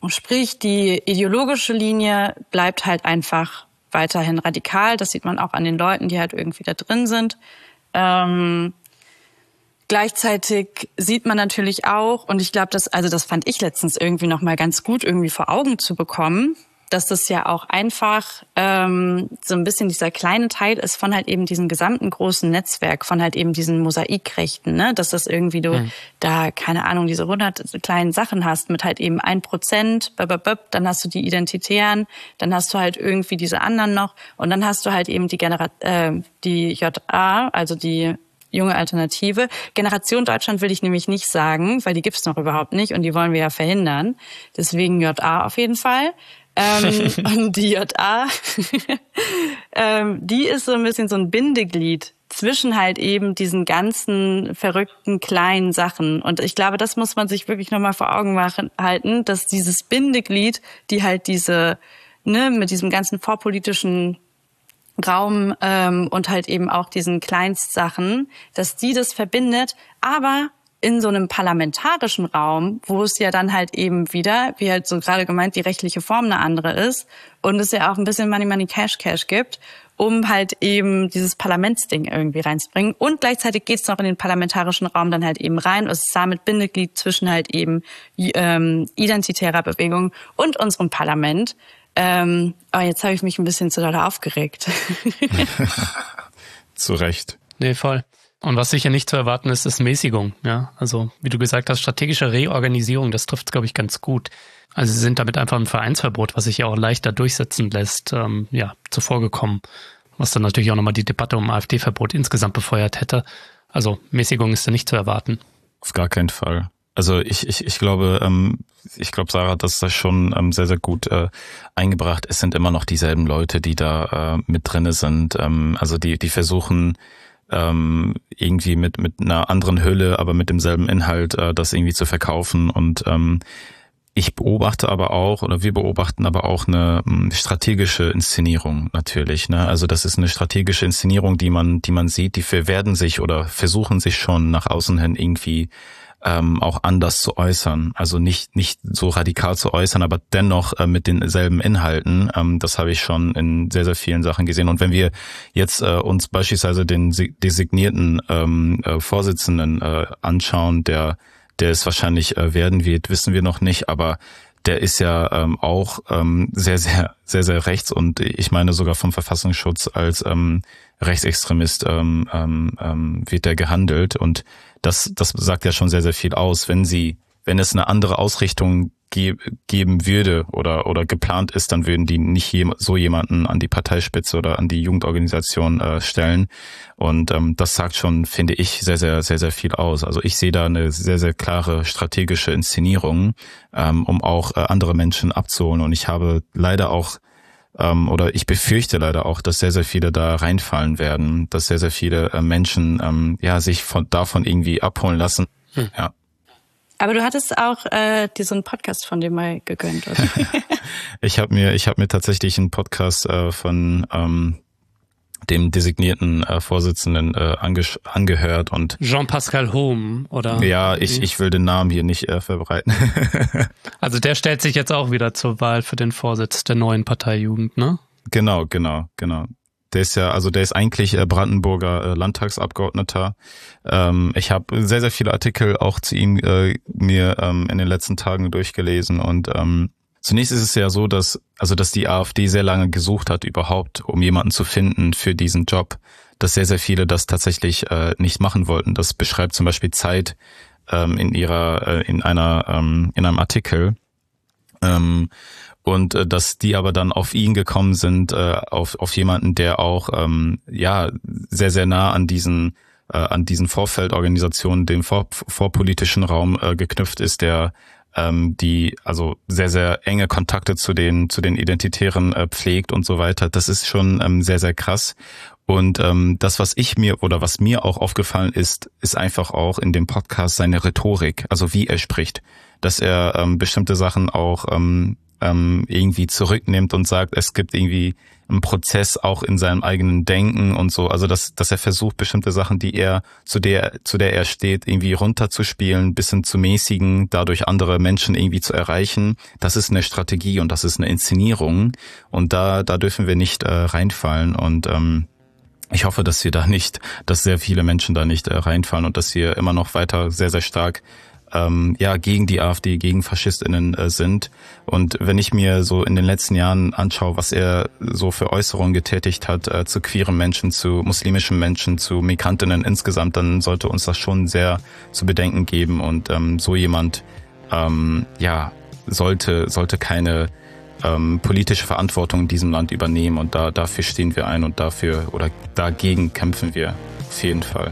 S2: Sprich, die ideologische Linie bleibt halt einfach weiterhin radikal. Das sieht man auch an den Leuten, die halt irgendwie da drin sind. Ähm, gleichzeitig sieht man natürlich auch, und ich glaube, das, also das fand ich letztens irgendwie noch mal ganz gut irgendwie vor Augen zu bekommen, dass das ja auch einfach ähm, so ein bisschen dieser kleine Teil ist von halt eben diesem gesamten großen Netzwerk, von halt eben diesen Mosaikrechten, ne? Dass das irgendwie du mhm. da, keine Ahnung, diese hundert kleinen Sachen hast mit halt eben ein Prozent, dann hast du die Identitären, dann hast du halt irgendwie diese anderen noch und dann hast du halt eben die Genera- äh, die J A, also die junge Alternative. Generation Deutschland will ich nämlich nicht sagen, weil die gibt's noch überhaupt nicht und die wollen wir ja verhindern. Deswegen J A auf jeden Fall. ähm, und die J A, ähm, die ist so ein bisschen so ein Bindeglied zwischen halt eben diesen ganzen verrückten kleinen Sachen. Und ich glaube, das muss man sich wirklich nochmal vor Augen machen, halten, dass dieses Bindeglied, die halt diese, ne, mit diesem ganzen vorpolitischen Raum ähm, und halt eben auch diesen Kleinstsachen, dass die das verbindet, aber in so einem parlamentarischen Raum, wo es ja dann halt eben wieder, wie halt so gerade gemeint, die rechtliche Form eine andere ist und es ja auch ein bisschen Money, Money, Cash, Cash gibt, um halt eben dieses Parlamentsding irgendwie reinzubringen. Und gleichzeitig geht es noch in den parlamentarischen Raum dann halt eben rein. Es ist damit Bindeglied zwischen halt eben ähm, identitärer Bewegung und unserem Parlament. Ähm, oh, jetzt habe ich mich ein bisschen zu doll aufgeregt.
S1: Zu Recht.
S3: Nee, voll. Und was sicher nicht zu erwarten ist, ist Mäßigung. Ja, also wie du gesagt hast, strategische Reorganisierung, das trifft es, glaube ich, ganz gut. Also sie sind damit einfach ein Vereinsverbot, was sich ja auch leichter durchsetzen lässt, ähm, ja, zuvorgekommen. Was dann natürlich auch nochmal die Debatte um AfD-Verbot insgesamt befeuert hätte. Also Mäßigung ist da nicht zu erwarten.
S1: Auf gar keinen Fall. Also ich ich ich glaube, ähm, ich glaube, Sarah hat das da schon ähm, sehr, sehr gut äh, eingebracht. Es sind immer noch dieselben Leute, die da äh, mit drinne sind. Ähm, also die die versuchen ähm, irgendwie mit mit einer anderen Hülle, aber mit demselben Inhalt äh, das irgendwie zu verkaufen. Und ähm, ich beobachte aber auch, oder wir beobachten aber auch eine ähm, strategische Inszenierung natürlich. Ne? Also das ist eine strategische Inszenierung, die man die man sieht, die werden sich oder versuchen sich schon nach außen hin irgendwie ähm, auch anders zu äußern. Also nicht nicht so radikal zu äußern, aber dennoch äh, mit denselben Inhalten. Ähm, das habe ich schon in sehr, sehr vielen Sachen gesehen. Und wenn wir jetzt äh, uns beispielsweise den designierten ähm, äh, Vorsitzenden äh, anschauen, der der es wahrscheinlich äh, werden wird, wissen wir noch nicht, aber der ist ja ähm, auch ähm, sehr, sehr, sehr, sehr rechts und ich meine sogar vom Verfassungsschutz als ähm, Rechtsextremist ähm, ähm, wird der gehandelt und das, das sagt ja schon sehr, sehr viel aus. Wenn sie, wenn es eine andere Ausrichtung ge- geben würde oder oder geplant ist, dann würden die nicht je, so jemanden an die Parteispitze oder an die Jugendorganisation äh, stellen. Und ähm, das sagt schon, finde ich, sehr, sehr, sehr, sehr viel aus. Also ich sehe da eine sehr, sehr klare strategische Inszenierung, ähm, um auch äh, andere Menschen abzuholen. Und ich habe leider auch ähm, oder ich befürchte leider auch, dass sehr, sehr viele da reinfallen werden, dass sehr, sehr viele äh, Menschen ähm, ja sich von davon irgendwie abholen lassen. Hm. Ja.
S2: Aber du hattest auch äh, dir so einen Podcast von dem mal gegönnt, oder?
S1: ich habe mir, ich habe mir tatsächlich einen Podcast äh, von ähm, dem designierten äh, Vorsitzenden äh, ange- angehört und
S3: Jean-Pascal Hohm, oder?
S1: Ja, ich ich will den Namen hier nicht äh, verbreiten.
S3: Also der stellt sich jetzt auch wieder zur Wahl für den Vorsitz der neuen Partei Jugend, ne?
S1: Genau, genau, genau. Der ist ja, also der ist eigentlich äh, Brandenburger äh, Landtagsabgeordneter. Ähm, ich habe sehr, sehr viele Artikel auch zu ihm äh, mir ähm, in den letzten Tagen durchgelesen und ähm, zunächst ist es ja so, dass also dass die AfD sehr lange gesucht hat überhaupt, um jemanden zu finden für diesen Job, dass sehr, sehr viele das tatsächlich äh, nicht machen wollten. Das beschreibt zum Beispiel Zeit ähm, in ihrer äh, in einer ähm, in einem Artikel. Ähm, und äh, dass die aber dann auf ihn gekommen sind, äh, auf auf jemanden, der auch ähm, ja sehr, sehr nah an diesen äh, an diesen Vorfeldorganisationen, dem vor, vorpolitischen Raum äh, geknüpft ist, der ähm, die also sehr, sehr enge Kontakte zu den zu den Identitären äh, pflegt und so weiter. Das ist schon ähm, sehr, sehr krass. Und ähm, das, was ich mir oder was mir auch aufgefallen ist, ist einfach auch in dem Podcast seine Rhetorik, also wie er spricht, dass er ähm, bestimmte Sachen auch ähm, ähm, irgendwie zurücknimmt und sagt, es gibt irgendwie einen Prozess auch in seinem eigenen Denken und so. Also dass, dass er versucht, bestimmte Sachen, die er, zu der, zu der er steht, irgendwie runterzuspielen, bisschen zu mäßigen, dadurch andere Menschen irgendwie zu erreichen. Das ist eine Strategie und das ist eine Inszenierung. Und da, da dürfen wir nicht äh, reinfallen. Und ähm, ich hoffe, dass wir da nicht, dass sehr viele Menschen da nicht äh, reinfallen und dass wir immer noch weiter sehr, sehr stark ähm, ja gegen die AfD, gegen FaschistInnen äh, sind. Und wenn ich mir so in den letzten Jahren anschaue, was er so für Äußerungen getätigt hat äh, zu queeren Menschen, zu muslimischen Menschen, zu Migrantinnen insgesamt, dann sollte uns das schon sehr zu bedenken geben. Und ähm, so jemand ähm, ja sollte sollte keine ähm, politische Verantwortung in diesem Land übernehmen. Und da dafür stehen wir ein und dafür oder dagegen kämpfen wir auf jeden Fall.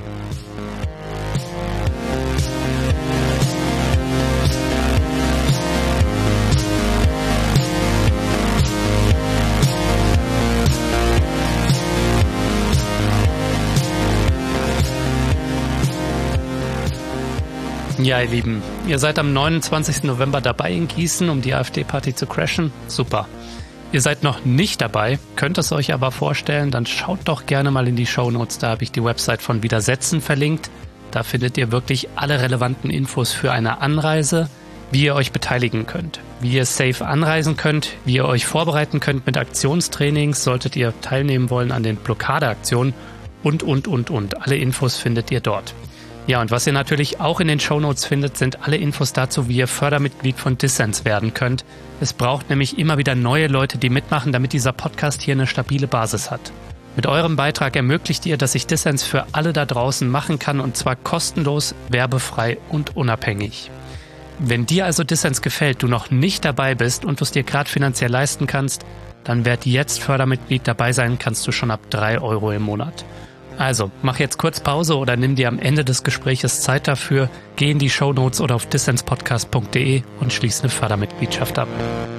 S3: Ja, ihr Lieben, ihr seid am neunundzwanzigsten November dabei in Gießen, um die AfD-Party zu crashen. Super. Ihr seid noch nicht dabei, könnt es euch aber vorstellen, dann schaut doch gerne mal in die Shownotes, da habe ich die Website von Widersetzen verlinkt. Da findet ihr wirklich alle relevanten Infos für eine Anreise, wie ihr euch beteiligen könnt, wie ihr safe anreisen könnt, wie ihr euch vorbereiten könnt mit Aktionstrainings, solltet ihr teilnehmen wollen an den Blockadeaktionen und, und, und, und. Alle Infos findet ihr dort. Ja, und was ihr natürlich auch in den Shownotes findet, sind alle Infos dazu, wie ihr Fördermitglied von Dissens werden könnt. Es braucht nämlich immer wieder neue Leute, die mitmachen, damit dieser Podcast hier eine stabile Basis hat. Mit eurem Beitrag ermöglicht ihr, dass ich Dissens für alle da draußen machen kann, und zwar kostenlos, werbefrei und unabhängig. Wenn dir also Dissens gefällt, du noch nicht dabei bist und du es dir gerade finanziell leisten kannst, dann werd jetzt Fördermitglied. Dabei sein kannst du schon ab drei Euro im Monat. Also, mach jetzt kurz Pause oder nimm dir am Ende des Gespräches Zeit dafür, geh in die Shownotes oder auf dissenspodcast punkt de und schließ eine Fördermitgliedschaft ab.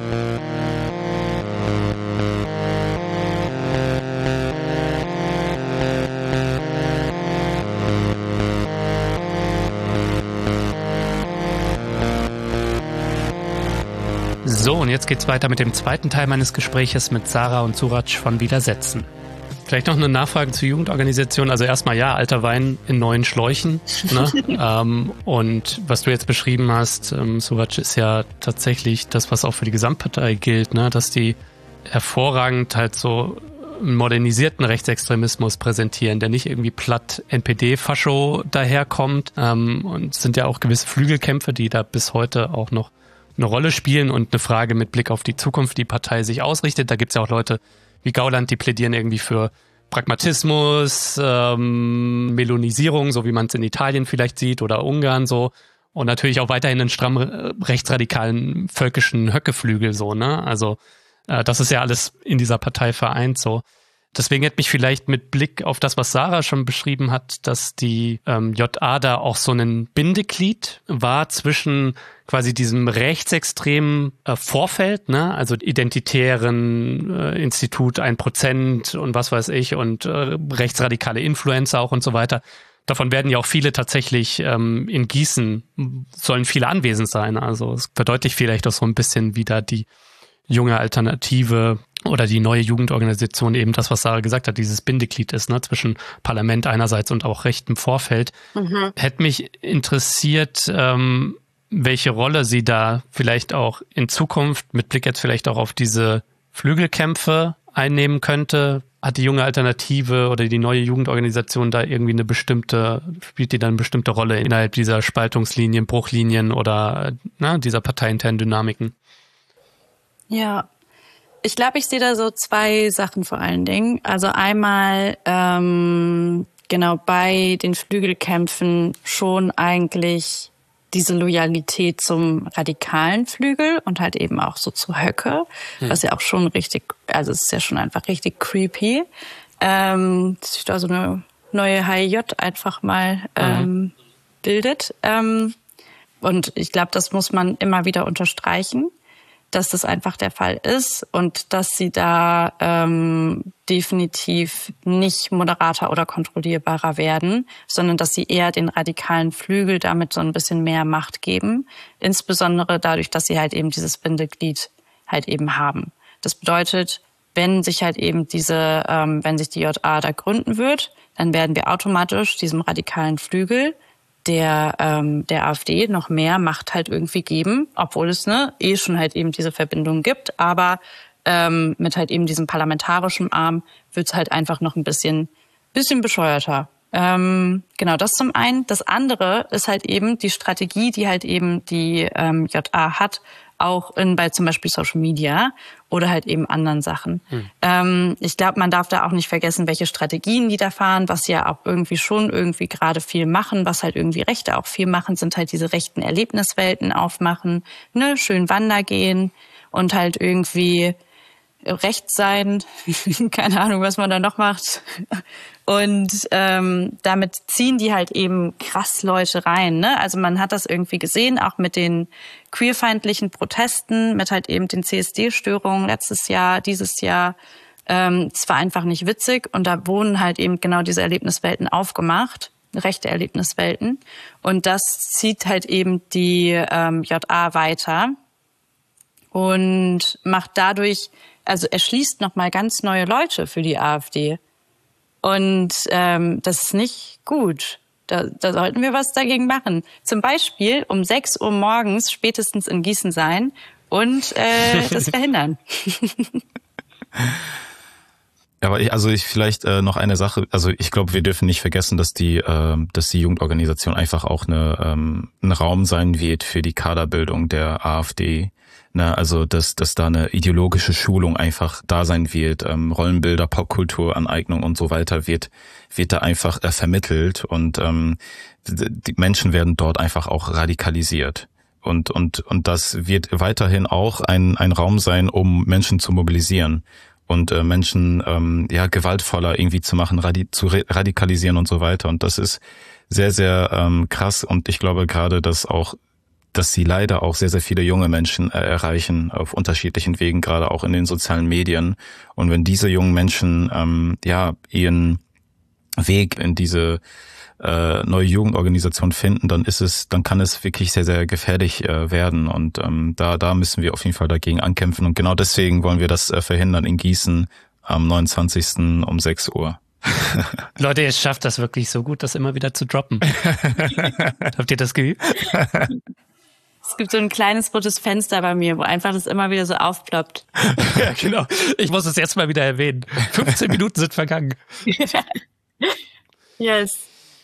S3: So, und jetzt geht's weiter mit dem zweiten Teil meines Gespräches mit Sarah und Suraj von Widersetzen. Vielleicht noch eine Nachfrage zur Jugendorganisation. Also erstmal ja, alter Wein in neuen Schläuchen. Ne? ähm, und was du jetzt beschrieben hast, ähm, Suraj, ist ja tatsächlich das, was auch für die Gesamtpartei gilt, ne? Dass die hervorragend halt so einen modernisierten Rechtsextremismus präsentieren, der nicht irgendwie platt N P D-Fascho daherkommt. Ähm, und es sind ja auch gewisse Flügelkämpfe, die da bis heute auch noch eine Rolle spielen und eine Frage mit Blick auf die Zukunft, die Partei sich ausrichtet. Da gibt's ja auch Leute wie Gauland, die plädieren irgendwie für Pragmatismus, ähm, Melonisierung, so wie man es in Italien vielleicht sieht oder Ungarn so. Und natürlich auch weiterhin einen stramm rechtsradikalen völkischen Höckeflügel so, ne? Also äh, das ist ja alles in dieser Partei vereint so. Deswegen hätte mich vielleicht mit Blick auf das, was Sarah schon beschrieben hat, dass die ähm, J A da auch so ein Bindeglied war zwischen quasi diesem rechtsextremen äh, Vorfeld, ne, also identitären äh, Institut ein Prozent und was weiß ich und äh, rechtsradikale Influencer auch und so weiter. Davon werden ja auch viele tatsächlich ähm, in Gießen, sollen viele anwesend sein. Also es verdeutlicht vielleicht auch so ein bisschen wieder die junge Alternative oder die neue Jugendorganisation, eben das, was Sarah gesagt hat, dieses Bindeglied ist, ne, zwischen Parlament einerseits und auch rechtem Vorfeld. Mhm. Hätte mich interessiert, ähm, welche Rolle sie da vielleicht auch in Zukunft, mit Blick jetzt vielleicht auch auf diese Flügelkämpfe einnehmen könnte. Hat die junge Alternative oder die neue Jugendorganisation da irgendwie eine bestimmte, spielt die da eine bestimmte Rolle innerhalb dieser Spaltungslinien, Bruchlinien oder na, dieser parteiinternen Dynamiken?
S2: Ja, ich glaube, ich sehe da so zwei Sachen vor allen Dingen. Also einmal ähm, genau bei den Flügelkämpfen schon eigentlich diese Loyalität zum radikalen Flügel und halt eben auch so zu Höcke, hm. was ja auch schon richtig, also es ist ja schon einfach richtig creepy, ähm, dass sich da so eine neue H I J einfach mal ähm, mhm. bildet. Ähm, und ich glaube, das muss man immer wieder unterstreichen, dass das einfach der Fall ist und dass sie da ähm, definitiv nicht moderater oder kontrollierbarer werden, sondern dass sie eher den radikalen Flügel damit so ein bisschen mehr Macht geben. Insbesondere dadurch, dass sie halt eben dieses Bindeglied halt eben haben. Das bedeutet, wenn sich halt eben diese, ähm, wenn sich die J A da gründen wird, dann werden wir automatisch diesem radikalen Flügel der ähm, der AfD noch mehr Macht halt irgendwie geben, obwohl es ne eh schon halt eben diese Verbindung gibt, aber ähm, mit halt eben diesem parlamentarischen Arm wird es halt einfach noch ein bisschen bisschen bescheuerter. Ähm, genau, das zum einen. Das andere ist halt eben die Strategie, die halt eben die ähm, J A hat, auch in bei zum Beispiel Social Media oder halt eben anderen Sachen. Hm. Ähm, ich glaube, man darf da auch nicht vergessen, welche Strategien die da fahren, was sie ja auch irgendwie schon irgendwie gerade viel machen, was halt irgendwie Rechte auch viel machen, sind halt diese rechten Erlebniswelten aufmachen, ne, schön wandern gehen und halt irgendwie rechts sein, keine Ahnung, was man da noch macht. Und ähm, damit ziehen die halt eben krass Leute rein. Ne? Also man hat das irgendwie gesehen, auch mit den queerfeindlichen Protesten, mit halt eben den C S D-Störungen letztes Jahr, dieses Jahr. Ähm, es war einfach nicht witzig und da wurden halt eben genau diese Erlebniswelten aufgemacht, rechte Erlebniswelten. Und das zieht halt eben die ähm, J A weiter und macht dadurch, also erschließt nochmal ganz neue Leute für die AfD. Und ähm, das ist nicht gut. Da, da sollten wir was dagegen machen. Zum Beispiel um sechs Uhr morgens spätestens in Gießen sein und äh, das verhindern.
S1: Aber ich, also ich vielleicht äh, noch eine Sache, also ich glaube, wir dürfen nicht vergessen, dass die, äh, dass die Jugendorganisation einfach auch eine, ähm, ein Raum sein wird für die Kaderbildung der AfD. Na, also dass, dass da eine ideologische Schulung einfach da sein wird, ähm, Rollenbilder, Popkultur, Aneignung und so weiter wird, wird da einfach äh, vermittelt und ähm, die Menschen werden dort einfach auch radikalisiert. Und, und, und das wird weiterhin auch ein, ein Raum sein, um Menschen zu mobilisieren und äh, Menschen ähm, ja gewaltvoller irgendwie zu machen, radi- zu re- radikalisieren und so weiter. Und das ist sehr, sehr ähm, krass. Und ich glaube gerade, dass auch, dass sie leider auch sehr, sehr viele junge Menschen äh, erreichen auf unterschiedlichen Wegen, gerade auch in den sozialen Medien. Und wenn diese jungen Menschen ähm, ja ihren Weg in diese äh, neue Jugendorganisation finden, dann ist es, dann kann es wirklich sehr, sehr gefährlich äh, werden. Und ähm, da, da müssen wir auf jeden Fall dagegen ankämpfen. Und genau deswegen wollen wir das äh, verhindern in Gießen am neunundzwanzigsten um sechs Uhr.
S3: Leute, ihr schafft das wirklich so gut, das immer wieder zu droppen. Habt ihr das geübt?
S2: Es gibt so ein kleines rotes Fenster bei mir, wo einfach das immer wieder so aufploppt.
S3: Ja, genau. Ich muss es jetzt mal wieder erwähnen. fünfzehn Minuten sind vergangen.
S2: Yes.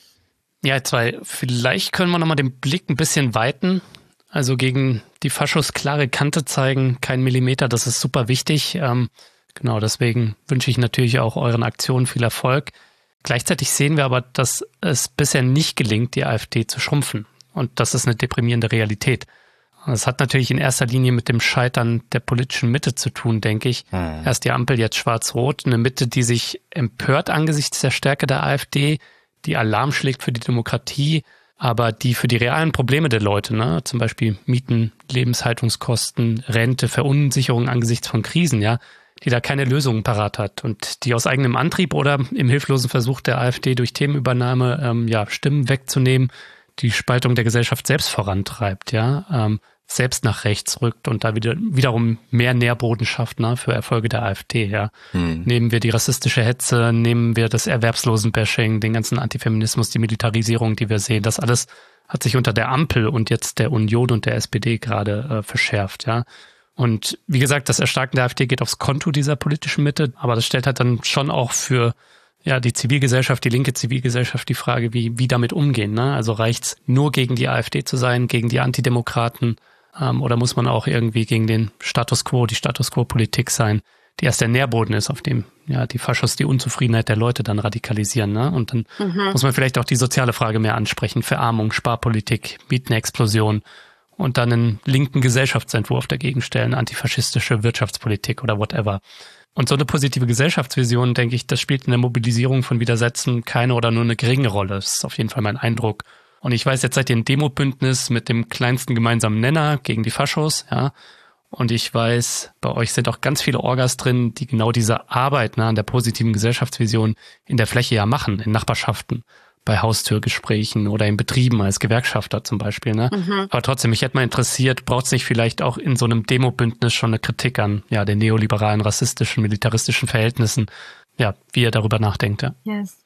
S3: Ja, zwei. Vielleicht können wir nochmal den Blick ein bisschen weiten. Also gegen die Faschos klare Kante zeigen, kein Millimeter, das ist super wichtig. Ähm, genau, deswegen wünsche ich natürlich auch euren Aktionen viel Erfolg. Gleichzeitig sehen wir aber, dass es bisher nicht gelingt, die AfD zu schrumpfen. Und das ist eine deprimierende Realität. Das hat natürlich in erster Linie mit dem Scheitern der politischen Mitte zu tun, denke ich. Hm. Erst die Ampel, jetzt schwarz-rot. Eine Mitte, die sich empört angesichts der Stärke der AfD, die Alarm schlägt für die Demokratie, aber die für die realen Probleme der Leute, ne, zum Beispiel Mieten, Lebenshaltungskosten, Rente, Verunsicherung angesichts von Krisen, ja, die da keine Lösungen parat hat und die aus eigenem Antrieb oder im hilflosen Versuch der AfD durch Themenübernahme ähm, ja, Stimmen wegzunehmen, die Spaltung der Gesellschaft selbst vorantreibt, ja, ähm, selbst nach rechts rückt und da wieder wiederum mehr Nährboden schafft, ne, für Erfolge der AfD, ja. Hm. Nehmen wir die rassistische Hetze, nehmen wir das Erwerbslosenbashing, den ganzen Antifeminismus, die Militarisierung, die wir sehen, das alles hat sich unter der Ampel und jetzt der Union und der S P D gerade äh, verschärft, ja. Und wie gesagt, das Erstarken der AfD geht aufs Konto dieser politischen Mitte, aber das stellt halt dann schon auch für ja die Zivilgesellschaft, die linke Zivilgesellschaft die Frage, wie wie damit umgehen, ne? Also reicht's nur gegen die AfD zu sein, gegen die Antidemokraten, ähm, oder muss man auch irgendwie gegen den Status Quo, die Status Quo-Politik sein, die erst der Nährboden ist, auf dem ja die Faschos die Unzufriedenheit der Leute dann radikalisieren, ne? Und dann mhm. muss man vielleicht auch die soziale Frage mehr ansprechen, Verarmung, Sparpolitik, Mietenexplosion und dann einen linken Gesellschaftsentwurf dagegen stellen, antifaschistische Wirtschaftspolitik oder whatever. Und so eine positive Gesellschaftsvision, denke ich, das spielt in der Mobilisierung von Widersätzen keine oder nur eine geringe Rolle. Das ist auf jeden Fall mein Eindruck. Und ich weiß, jetzt seid ihr ein Demobündnis mit dem kleinsten gemeinsamen Nenner gegen die Faschos, ja. Und ich weiß, bei euch sind auch ganz viele Orgas drin, die genau diese Arbeit, ne, an der positiven Gesellschaftsvision in der Fläche ja machen, in Nachbarschaften, bei Haustürgesprächen oder in Betrieben als Gewerkschafter zum Beispiel. Ne? Mhm. Aber trotzdem, mich hätte mal interessiert, braucht es nicht vielleicht auch in so einem Demobündnis schon eine Kritik an ja, den neoliberalen, rassistischen, militaristischen Verhältnissen, ja, wie ihr darüber nachdenkt. Ja.
S2: Yes.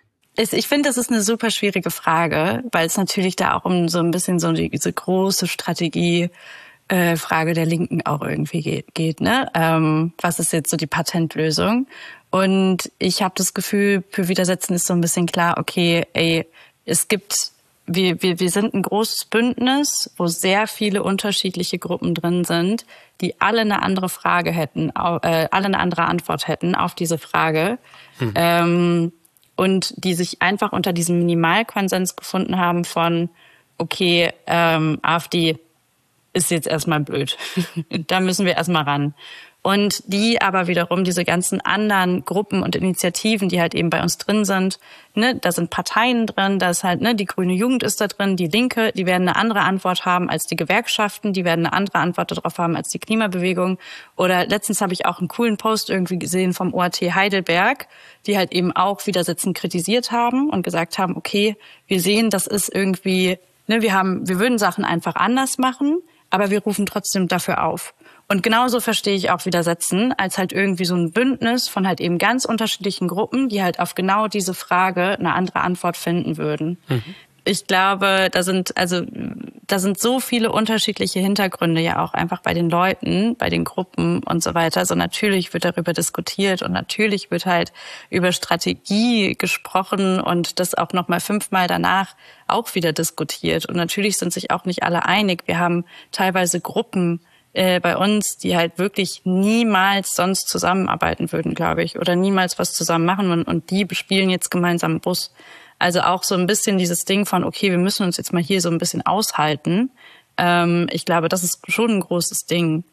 S2: Ich finde, das ist eine super schwierige Frage, weil es natürlich da auch um so ein bisschen so diese große Strategie äh, Frage der Linken auch irgendwie geht. geht ne? Ähm, was ist jetzt so die Patentlösung? Und ich habe das Gefühl, für Widersetzen ist so ein bisschen klar, okay, ey, es gibt, wir, wir, wir sind ein großes Bündnis, wo sehr viele unterschiedliche Gruppen drin sind, die alle eine andere Frage hätten, äh, alle eine andere Antwort hätten auf diese Frage. Hm. Ähm, und die sich einfach unter diesem Minimalkonsens gefunden haben von, okay, ähm, AfD ist jetzt erstmal blöd. Da müssen wir erstmal ran. Und die aber wiederum, diese ganzen anderen Gruppen und Initiativen, die halt eben bei uns drin sind, ne, da sind Parteien drin, da ist halt, ne, die Grüne Jugend ist da drin, die Linke, die werden eine andere Antwort haben als die Gewerkschaften, die werden eine andere Antwort darauf haben als die Klimabewegung. Oder letztens habe ich auch einen coolen Post irgendwie gesehen vom O R T Heidelberg, die halt eben auch Widersetzen kritisiert haben und gesagt haben, okay, wir sehen, das ist irgendwie, ne, wir haben, wir würden Sachen einfach anders machen, aber wir rufen trotzdem dafür auf. Und genauso verstehe ich auch Widersetzen als halt irgendwie so ein Bündnis von halt eben ganz unterschiedlichen Gruppen, die halt auf genau diese Frage eine andere Antwort finden würden. Mhm. Ich glaube, da sind also da sind so viele unterschiedliche Hintergründe ja auch einfach bei den Leuten, bei den Gruppen und so weiter. Also natürlich wird darüber diskutiert und natürlich wird halt über Strategie gesprochen und das auch noch mal fünfmal danach auch wieder diskutiert. Und natürlich sind sich auch nicht alle einig. Wir haben teilweise Gruppen äh, bei uns, die halt wirklich niemals sonst zusammenarbeiten würden, glaube ich, oder niemals was zusammen machen und, und die bespielen jetzt gemeinsam einen Bus. Also auch so ein bisschen dieses Ding von, okay, wir müssen uns jetzt mal hier so ein bisschen aushalten. Ähm, ich glaube, das ist schon ein großes Ding.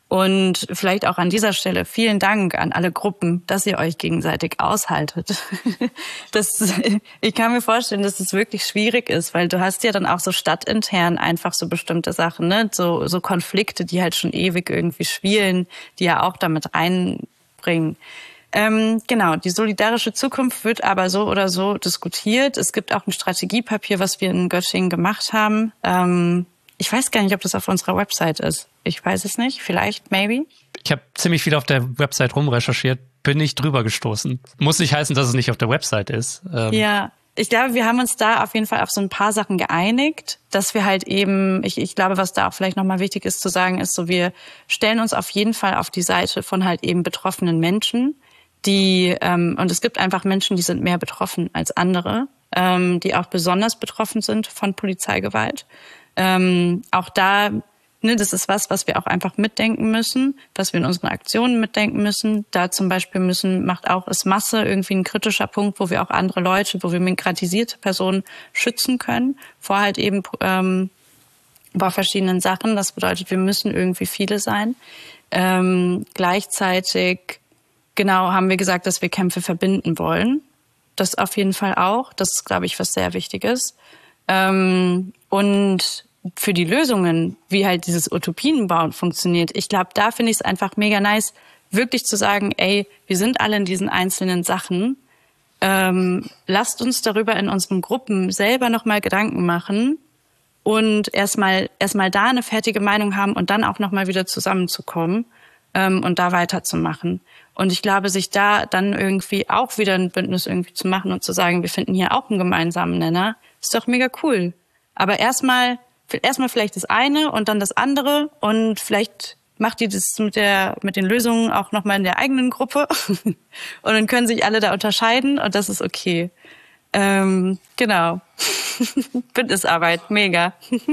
S2: Und vielleicht auch an dieser Stelle vielen Dank an alle Gruppen, dass ihr euch gegenseitig aushaltet. Das, ich kann mir vorstellen, dass es wirklich schwierig ist, weil du hast ja dann auch so stadtintern einfach so bestimmte Sachen, ne, so, so Konflikte, die halt schon ewig irgendwie schwielen, die ja auch damit reinbringen. Ähm, genau, die solidarische Zukunft wird aber so oder so diskutiert. Es gibt auch ein Strategiepapier, was wir in Göttingen gemacht haben. Ähm, ich weiß gar nicht, ob das auf unserer Website ist. Ich weiß es nicht. Vielleicht, maybe.
S3: Ich habe ziemlich viel auf der Website rumrecherchiert, bin nicht drüber gestoßen. Muss nicht heißen, dass es nicht auf der Website ist. Ähm.
S2: Ja, ich glaube, wir haben uns da auf jeden Fall auf so ein paar Sachen geeinigt, dass wir halt eben, ich, ich glaube, was da auch vielleicht nochmal wichtig ist zu sagen, ist so, wir stellen uns auf jeden Fall auf die Seite von halt eben betroffenen Menschen, die, ähm, und es gibt einfach Menschen, die sind mehr betroffen als andere, ähm, die auch besonders betroffen sind von Polizeigewalt. Ähm, auch da, ne, das ist was, was wir auch einfach mitdenken müssen, was wir in unseren Aktionen mitdenken müssen. Da zum Beispiel müssen, macht auch ist Masse irgendwie ein kritischer Punkt, wo wir auch andere Leute, wo wir migratisierte Personen schützen können, vor halt eben ähm, vor verschiedenen Sachen. Das bedeutet, wir müssen irgendwie viele sein. Ähm, gleichzeitig Genau, haben wir gesagt, dass wir Kämpfe verbinden wollen. Das auf jeden Fall auch. Das ist, glaube ich, was sehr Wichtiges. Ähm, und für die Lösungen, wie halt dieses Utopienbauen funktioniert, ich glaube, da finde ich es einfach mega nice, wirklich zu sagen, ey, wir sind alle in diesen einzelnen Sachen. Ähm, lasst uns darüber in unseren Gruppen selber nochmal Gedanken machen und erstmal erstmal da eine fertige Meinung haben und dann auch nochmal wieder zusammenzukommen ähm, und da weiterzumachen. Und ich glaube, sich da dann irgendwie auch wieder ein Bündnis irgendwie zu machen und zu sagen, wir finden hier auch einen gemeinsamen Nenner, ist doch mega cool. Aber erstmal, erstmal vielleicht das eine und dann das andere und vielleicht macht ihr das mit der, mit den Lösungen auch nochmal in der eigenen Gruppe und dann können sich alle da unterscheiden und das ist okay. Ähm, genau. Bündnisarbeit, mega.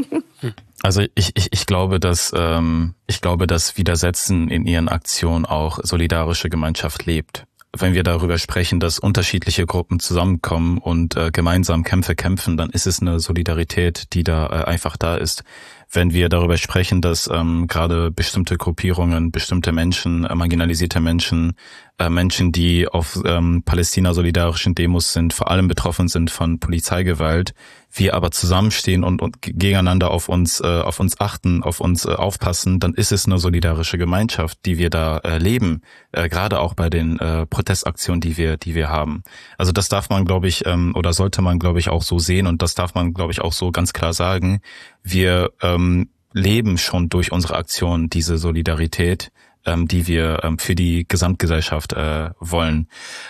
S1: Also ich, ich, ich glaube, dass ähm, ich glaube, dass Widersetzen in ihren Aktionen auch solidarische Gemeinschaft lebt. Wenn wir darüber sprechen, dass unterschiedliche Gruppen zusammenkommen und äh, gemeinsam Kämpfe kämpfen, dann ist es eine Solidarität, die da äh, einfach da ist. wenn wir darüber sprechen, dass ähm, gerade bestimmte Gruppierungen, bestimmte Menschen, äh, marginalisierte Menschen, äh, Menschen, die auf ähm, Palästina-solidarischen Demos sind, vor allem betroffen sind von Polizeigewalt, wir aber zusammenstehen und, und gegeneinander auf uns äh, auf uns achten, auf uns äh, aufpassen, dann ist es eine solidarische Gemeinschaft, die wir da äh, leben, äh, gerade auch bei den äh, Protestaktionen, die wir die wir haben. Also das darf man, glaube ich, ähm, oder sollte man, glaube ich, auch so sehen und das darf man, glaube ich, auch so ganz klar sagen. Wir ähm, leben schon durch unsere Aktionen diese Solidarität, ähm, die wir ähm, für die Gesamtgesellschaft äh, wollen.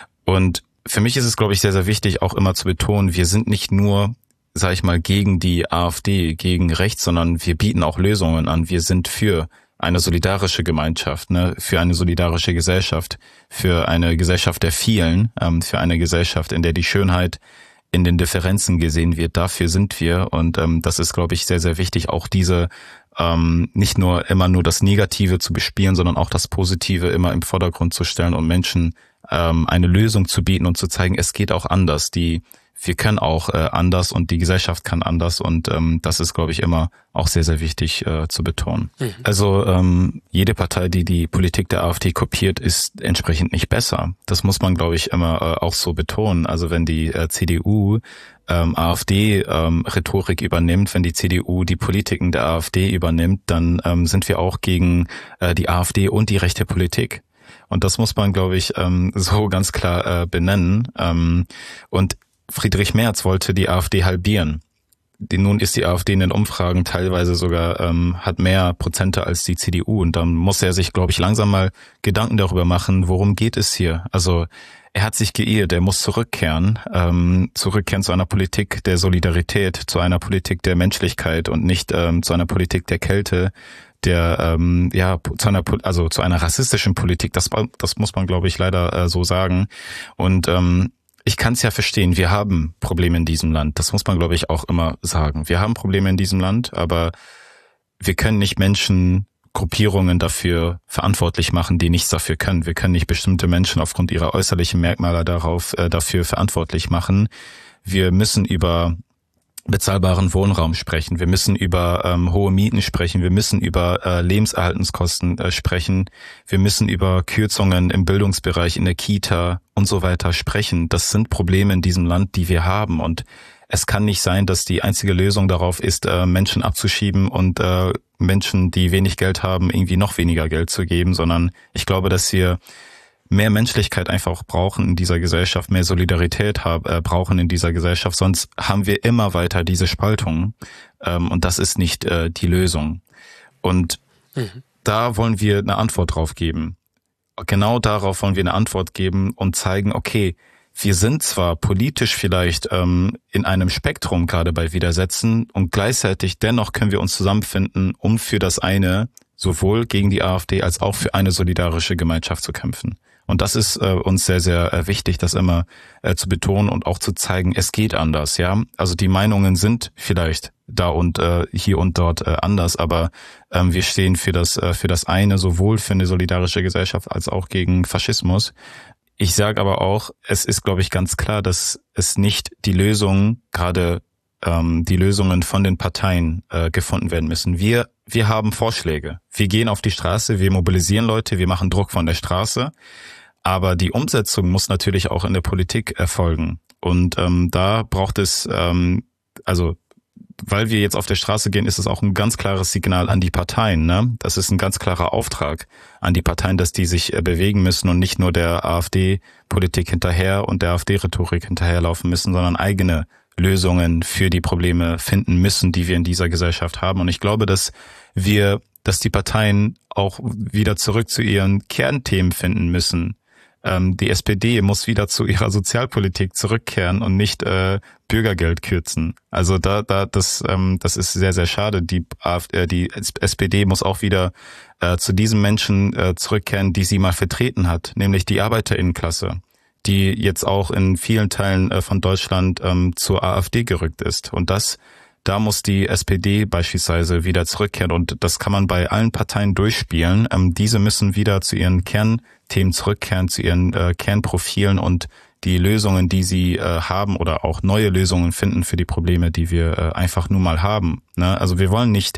S1: Und für mich ist es, glaube ich, sehr, sehr wichtig, auch immer zu betonen, wir sind nicht nur, sage ich mal, gegen die AfD, gegen rechts, sondern wir bieten auch Lösungen an. Wir sind für eine solidarische Gemeinschaft, ne, für eine solidarische Gesellschaft, für eine Gesellschaft der vielen, ähm, für eine Gesellschaft, in der die Schönheit in den Differenzen gesehen wird. Dafür sind wir und ähm, das ist, glaube ich, sehr, sehr wichtig, auch diese ähm, nicht nur immer nur das Negative zu bespielen, sondern auch das Positive immer im Vordergrund zu stellen und Menschen ähm, eine Lösung zu bieten und zu zeigen, es geht auch anders. Die wir können auch äh, anders und die Gesellschaft kann anders und ähm, das ist, glaube ich, immer auch sehr, sehr wichtig äh, zu betonen. Mhm. Also ähm, jede Partei, die die Politik der AfD kopiert, ist entsprechend nicht besser. Das muss man, glaube ich, immer äh, auch so betonen. Also wenn die äh, C D U ähm, AfD-Rhetorik ähm, übernimmt, wenn die C D U die Politiken der AfD übernimmt, dann ähm, sind wir auch gegen äh, die AfD und die rechte Politik. Und das muss man, glaube ich, ähm, so ganz klar äh, benennen. Ähm, und Friedrich Merz wollte die AfD halbieren. Die, nun ist die AfD in den Umfragen teilweise sogar, ähm, hat mehr Prozente als die C D U. Und dann muss er sich, glaube ich, langsam mal Gedanken darüber machen, worum geht es hier? Also er hat sich geirrt, er muss zurückkehren, ähm, zurückkehren zu einer Politik der Solidarität, zu einer Politik der Menschlichkeit und nicht ähm, zu einer Politik der Kälte, der ähm, ja zu einer also zu einer rassistischen Politik. Das das muss man, glaube ich, leider äh, so sagen. Und ähm, ich kann es ja verstehen, wir haben Probleme in diesem Land. Das muss man, glaube ich, auch immer sagen. Wir haben Probleme in diesem Land, aber wir können nicht Menschen, Gruppierungen dafür verantwortlich machen, die nichts dafür können. Wir können nicht bestimmte Menschen aufgrund ihrer äußerlichen Merkmale darauf äh, dafür verantwortlich machen. Wir müssen über bezahlbaren Wohnraum sprechen. Wir müssen über ähm, hohe Mieten sprechen. Wir müssen über äh, Lebenserhaltungskosten äh, sprechen. Wir müssen über Kürzungen im Bildungsbereich, in der Kita und so weiter sprechen. Das sind Probleme in diesem Land, die wir haben. Und es kann nicht sein, dass die einzige Lösung darauf ist, äh, Menschen abzuschieben und äh, Menschen, die wenig Geld haben, irgendwie noch weniger Geld zu geben, sondern ich glaube, dass wir mehr Menschlichkeit einfach brauchen in dieser Gesellschaft, mehr Solidarität haben, äh, brauchen in dieser Gesellschaft. Sonst haben wir immer weiter diese Spaltung ähm, und das ist nicht äh, die Lösung. Und mhm. da wollen wir eine Antwort drauf geben. Genau darauf wollen wir eine Antwort geben und zeigen, okay, wir sind zwar politisch vielleicht ähm, in einem Spektrum gerade bei Widersetzen und gleichzeitig dennoch können wir uns zusammenfinden, um für das eine sowohl gegen die AfD als auch für eine solidarische Gemeinschaft zu kämpfen. Und das ist äh, uns sehr, sehr äh, wichtig, das immer äh, zu betonen und auch zu zeigen, es geht anders, ja. Also die Meinungen sind vielleicht da und äh, hier und dort äh, anders, aber ähm, wir stehen für das äh, für das eine, sowohl für eine solidarische Gesellschaft als auch gegen Faschismus. Ich sage aber auch, es ist, glaube ich, ganz klar, dass es nicht die Lösung, gerade ähm, die Lösungen von den Parteien äh, gefunden werden müssen. Wir wir haben Vorschläge. Wir gehen auf die Straße, wir mobilisieren Leute, wir machen Druck von der Straße. Aber die Umsetzung muss natürlich auch in der Politik erfolgen. Und ähm, da braucht es, ähm, also weil wir jetzt auf der Straße gehen, ist es auch ein ganz klares Signal an die Parteien. Ne? Das ist ein ganz klarer Auftrag an die Parteien, dass die sich äh, bewegen müssen und nicht nur der AfD-Politik hinterher und der AfD-Rhetorik hinterherlaufen müssen, sondern eigene Lösungen für die Probleme finden müssen, die wir in dieser Gesellschaft haben. Und ich glaube, dass wir, dass die Parteien auch wieder zurück zu ihren Kernthemen finden müssen. Ähm, die S P D muss wieder zu ihrer Sozialpolitik zurückkehren und nicht äh, Bürgergeld kürzen. Also da, da, das, ähm, das ist sehr, sehr schade. Die AfD, die S P D muss auch wieder äh, zu diesen Menschen äh, zurückkehren, die sie mal vertreten hat, nämlich die Arbeiterinnenklasse, die jetzt auch in vielen Teilen äh, von Deutschland ähm, zur AfD gerückt ist. Und das, da muss die S P D beispielsweise wieder zurückkehren. Und das kann man bei allen Parteien durchspielen. Ähm, diese müssen wieder zu ihren Kernthemen zurückkehren, zu ihren äh, Kernprofilen und die Lösungen, die sie äh, haben oder auch neue Lösungen finden für die Probleme, die wir äh, einfach nun mal haben. Ne? Also wir wollen nicht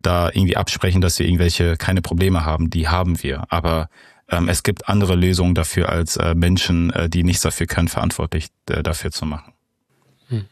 S1: da irgendwie absprechen, dass wir irgendwelche keine Probleme haben. Die haben wir. Aber ähm, es gibt andere Lösungen dafür, als äh, Menschen, äh, die nichts dafür können, verantwortlich äh, dafür zu machen.
S3: Hm.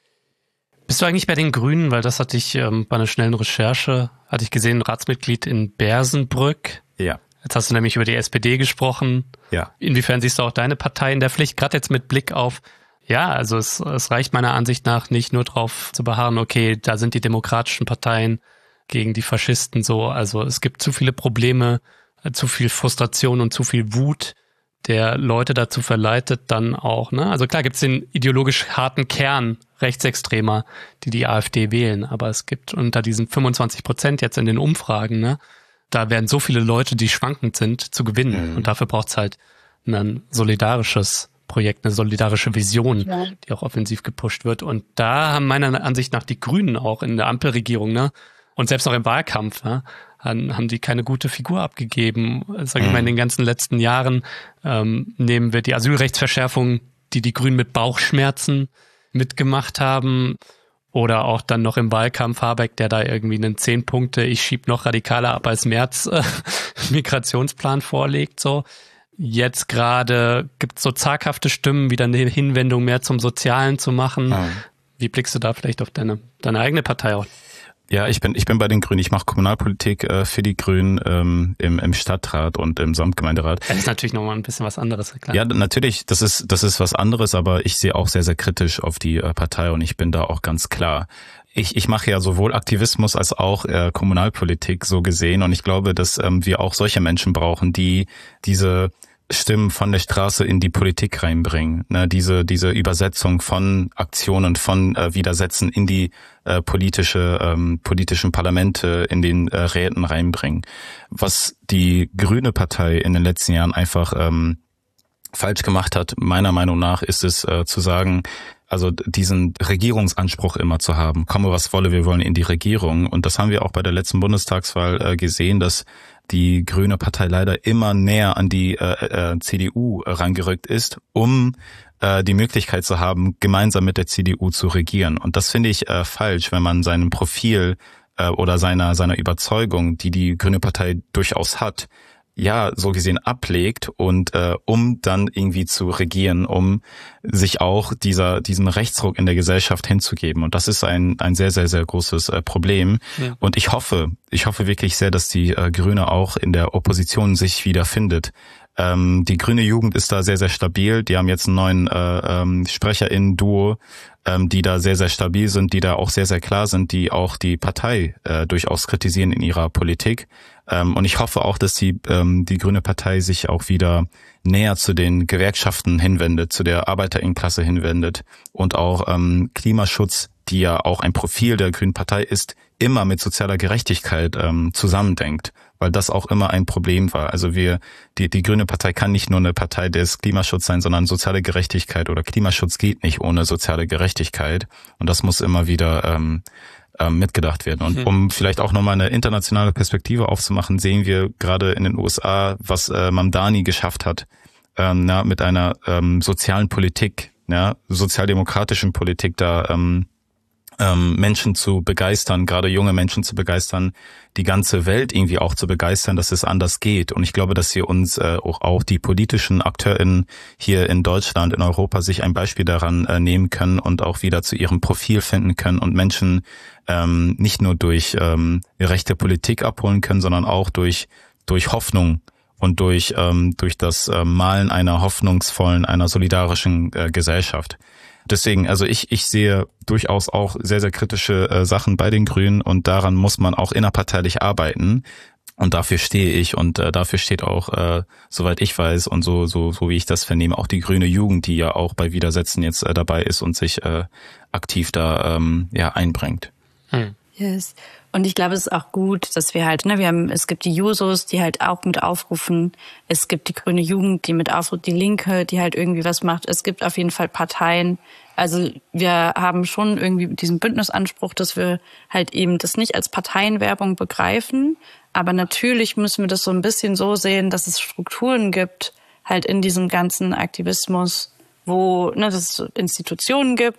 S3: Bist du eigentlich bei den Grünen, weil das hatte ich ähm, bei einer schnellen Recherche, hatte ich gesehen, Ratsmitglied in Bersenbrück.
S1: Ja.
S3: Jetzt hast du nämlich über die S P D gesprochen.
S1: Ja.
S3: Inwiefern siehst du auch deine Partei in der Pflicht, gerade jetzt mit Blick auf, ja, also es, es reicht meiner Ansicht nach nicht nur drauf zu beharren, okay, da sind die demokratischen Parteien gegen die Faschisten so, also es gibt zu viele Probleme, zu viel Frustration und zu viel Wut, der Leute dazu verleitet, dann auch, ne, also klar gibt's den ideologisch harten Kern Rechtsextremer, die die AfD wählen, aber es gibt unter diesen fünfundzwanzig Prozent jetzt in den Umfragen, ne, da werden so viele Leute, die schwankend sind, zu gewinnen. Mhm. Und dafür braucht's halt ein solidarisches Projekt, eine solidarische Vision, ja, die auch offensiv gepusht wird. Und da haben meiner Ansicht nach die Grünen auch in der Ampelregierung, ne, und selbst noch im Wahlkampf, ne, haben die keine gute Figur abgegeben. Sag ich mal, in den ganzen letzten Jahren ähm, nehmen wir die Asylrechtsverschärfung, die die Grünen mit Bauchschmerzen mitgemacht haben. Oder auch dann noch im Wahlkampf Habeck, der da irgendwie einen zehn Punkte, ich schieb noch radikaler ab als März äh, Migrationsplan vorlegt. So jetzt gerade gibt's so zaghafte Stimmen, wieder eine Hinwendung mehr zum Sozialen zu machen. Ja. Wie blickst du da vielleicht auf deine deine eigene Partei auch?
S1: Ja, ich bin ich bin bei den Grünen. Ich mache Kommunalpolitik äh, für die Grünen ähm, im im Stadtrat und im Samtgemeinderat.
S3: Das ist natürlich nochmal ein bisschen was anderes, klar.
S1: Ja, natürlich, das ist das ist was anderes, aber ich sehe auch sehr sehr kritisch auf die äh, Partei und ich bin da auch ganz klar. Ich ich mache ja sowohl Aktivismus als auch äh, Kommunalpolitik so gesehen und ich glaube, dass ähm, wir auch solche Menschen brauchen, die diese Stimmen von der Straße in die Politik reinbringen, ne, diese diese Übersetzung von Aktionen, von äh, Widersätzen in die äh, politische ähm, politischen Parlamente, in den äh, Räten reinbringen. Was die Grüne Partei in den letzten Jahren einfach ähm, falsch gemacht hat, meiner Meinung nach, ist es äh, zu sagen, also diesen Regierungsanspruch immer zu haben, komme was wolle, wir wollen in die Regierung. Und das haben wir auch bei der letzten Bundestagswahl äh, gesehen, dass die Grüne Partei leider immer näher an die äh, äh, C D U rangerückt ist, um äh, die Möglichkeit zu haben, gemeinsam mit der C D U zu regieren. Und das finde ich äh, falsch, wenn man seinem Profil äh, oder seiner seiner Überzeugung, die die Grüne Partei durchaus hat, ja, so gesehen ablegt und äh, um dann irgendwie zu regieren, um sich auch dieser diesem Rechtsruck in der Gesellschaft hinzugeben. Und das ist ein ein sehr, sehr, sehr großes äh, Problem. Ja. Und ich hoffe, ich hoffe wirklich sehr, dass die äh, Grüne auch in der Opposition sich wiederfindet. Ähm, die grüne Jugend ist da sehr, sehr stabil. Die haben jetzt einen neuen äh, ähm, SprecherInnen-Duo, ähm, die da sehr, sehr stabil sind, die da auch sehr, sehr klar sind, die auch die Partei äh, durchaus kritisieren in ihrer Politik. Ähm, und ich hoffe auch, dass die ähm, die Grüne Partei sich auch wieder näher zu den Gewerkschaften hinwendet, zu der Arbeiterinnenklasse hinwendet und auch ähm, Klimaschutz, die ja auch ein Profil der Grünen Partei ist, immer mit sozialer Gerechtigkeit ähm, zusammendenkt, weil das auch immer ein Problem war. Also wir, die die Grüne Partei kann nicht nur eine Partei des Klimaschutzes sein, sondern soziale Gerechtigkeit oder Klimaschutz geht nicht ohne soziale Gerechtigkeit und das muss immer wieder ähm, ähm, mitgedacht werden. Und um vielleicht auch nochmal eine internationale Perspektive aufzumachen, sehen wir gerade in den U S A, was äh, Mamdani geschafft hat, ähm, na, mit einer ähm, sozialen Politik, ja, sozialdemokratischen Politik da ähm, ähm, Menschen zu begeistern, gerade junge Menschen zu begeistern, die ganze Welt irgendwie auch zu begeistern, dass es anders geht. Und ich glaube, dass wir uns äh, auch, auch die politischen AkteurInnen hier in Deutschland, in Europa sich ein Beispiel daran äh, nehmen können und auch wieder zu ihrem Profil finden können und Menschen ähm, nicht nur durch ähm, rechte Politik abholen können, sondern auch durch durch Hoffnung und durch ähm, durch das äh, Malen einer hoffnungsvollen, einer solidarischen äh, Gesellschaft. Deswegen, also ich ich sehe durchaus auch sehr, sehr kritische äh, Sachen bei den Grünen und daran muss man auch innerparteilich arbeiten. Und dafür stehe ich und äh, dafür steht auch, äh, soweit ich weiß und so so so wie ich das vernehme, auch die grüne Jugend, die ja auch bei Widersätzen jetzt äh, dabei ist und sich äh, aktiv da ähm, ja einbringt.
S2: Hm. Yes. Und ich glaube, es ist auch gut, dass wir halt, ne, wir haben, es gibt die Jusos, die halt auch mit aufrufen. Es gibt die grüne Jugend, die mit aufruft, die Linke, die halt irgendwie was macht. Es gibt auf jeden Fall Parteien. Also wir haben schon irgendwie diesen Bündnisanspruch, dass wir halt eben das nicht als Parteienwerbung begreifen. Aber natürlich müssen wir das so ein bisschen so sehen, dass es Strukturen gibt, halt in diesem ganzen Aktivismus, wo, ne, dass es Institutionen gibt,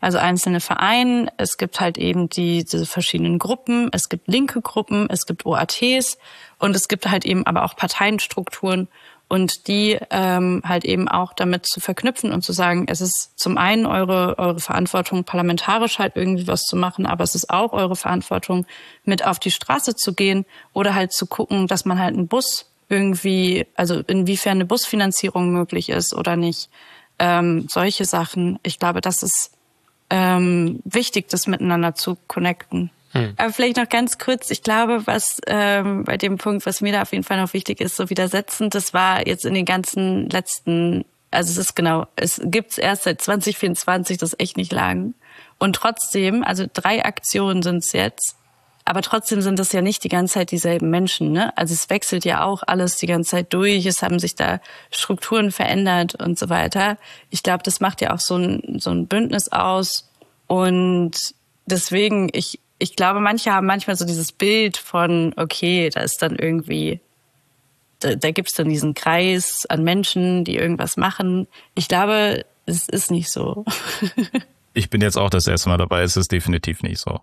S2: also einzelne Vereine. Es gibt halt eben die, diese verschiedenen Gruppen. Es gibt linke Gruppen, es gibt O A Ts und es gibt halt eben aber auch Parteienstrukturen und die ähm, halt eben auch damit zu verknüpfen und zu sagen, es ist zum einen eure eure Verantwortung, parlamentarisch halt irgendwie was zu machen, aber es ist auch eure Verantwortung, mit auf die Straße zu gehen oder halt zu gucken, dass man halt einen Bus irgendwie, also inwiefern eine Busfinanzierung möglich ist oder nicht. Ähm, solche Sachen. Ich glaube, das ist ähm, wichtig, das miteinander zu connecten. Hm. Aber vielleicht noch ganz kurz, ich glaube, was ähm, bei dem Punkt, was mir da auf jeden Fall noch wichtig ist, so widersetzend, das war jetzt in den ganzen letzten, also es ist genau, es gibt's erst seit zwanzig vierundzwanzig, das ist echt nicht lang. Und trotzdem, also drei Aktionen sind's jetzt, aber trotzdem sind das ja nicht die ganze Zeit dieselben Menschen, ne? Also es wechselt ja auch alles die ganze Zeit durch, es haben sich da Strukturen verändert und so weiter. Ich glaube, das macht ja auch so ein, so ein Bündnis aus und deswegen, ich Ich glaube, manche haben manchmal so dieses Bild von, okay, da ist dann irgendwie, da, da gibt es dann diesen Kreis an Menschen, die irgendwas machen. Ich glaube, es ist nicht so.
S1: Ich bin jetzt auch das erste Mal dabei, es ist definitiv nicht so.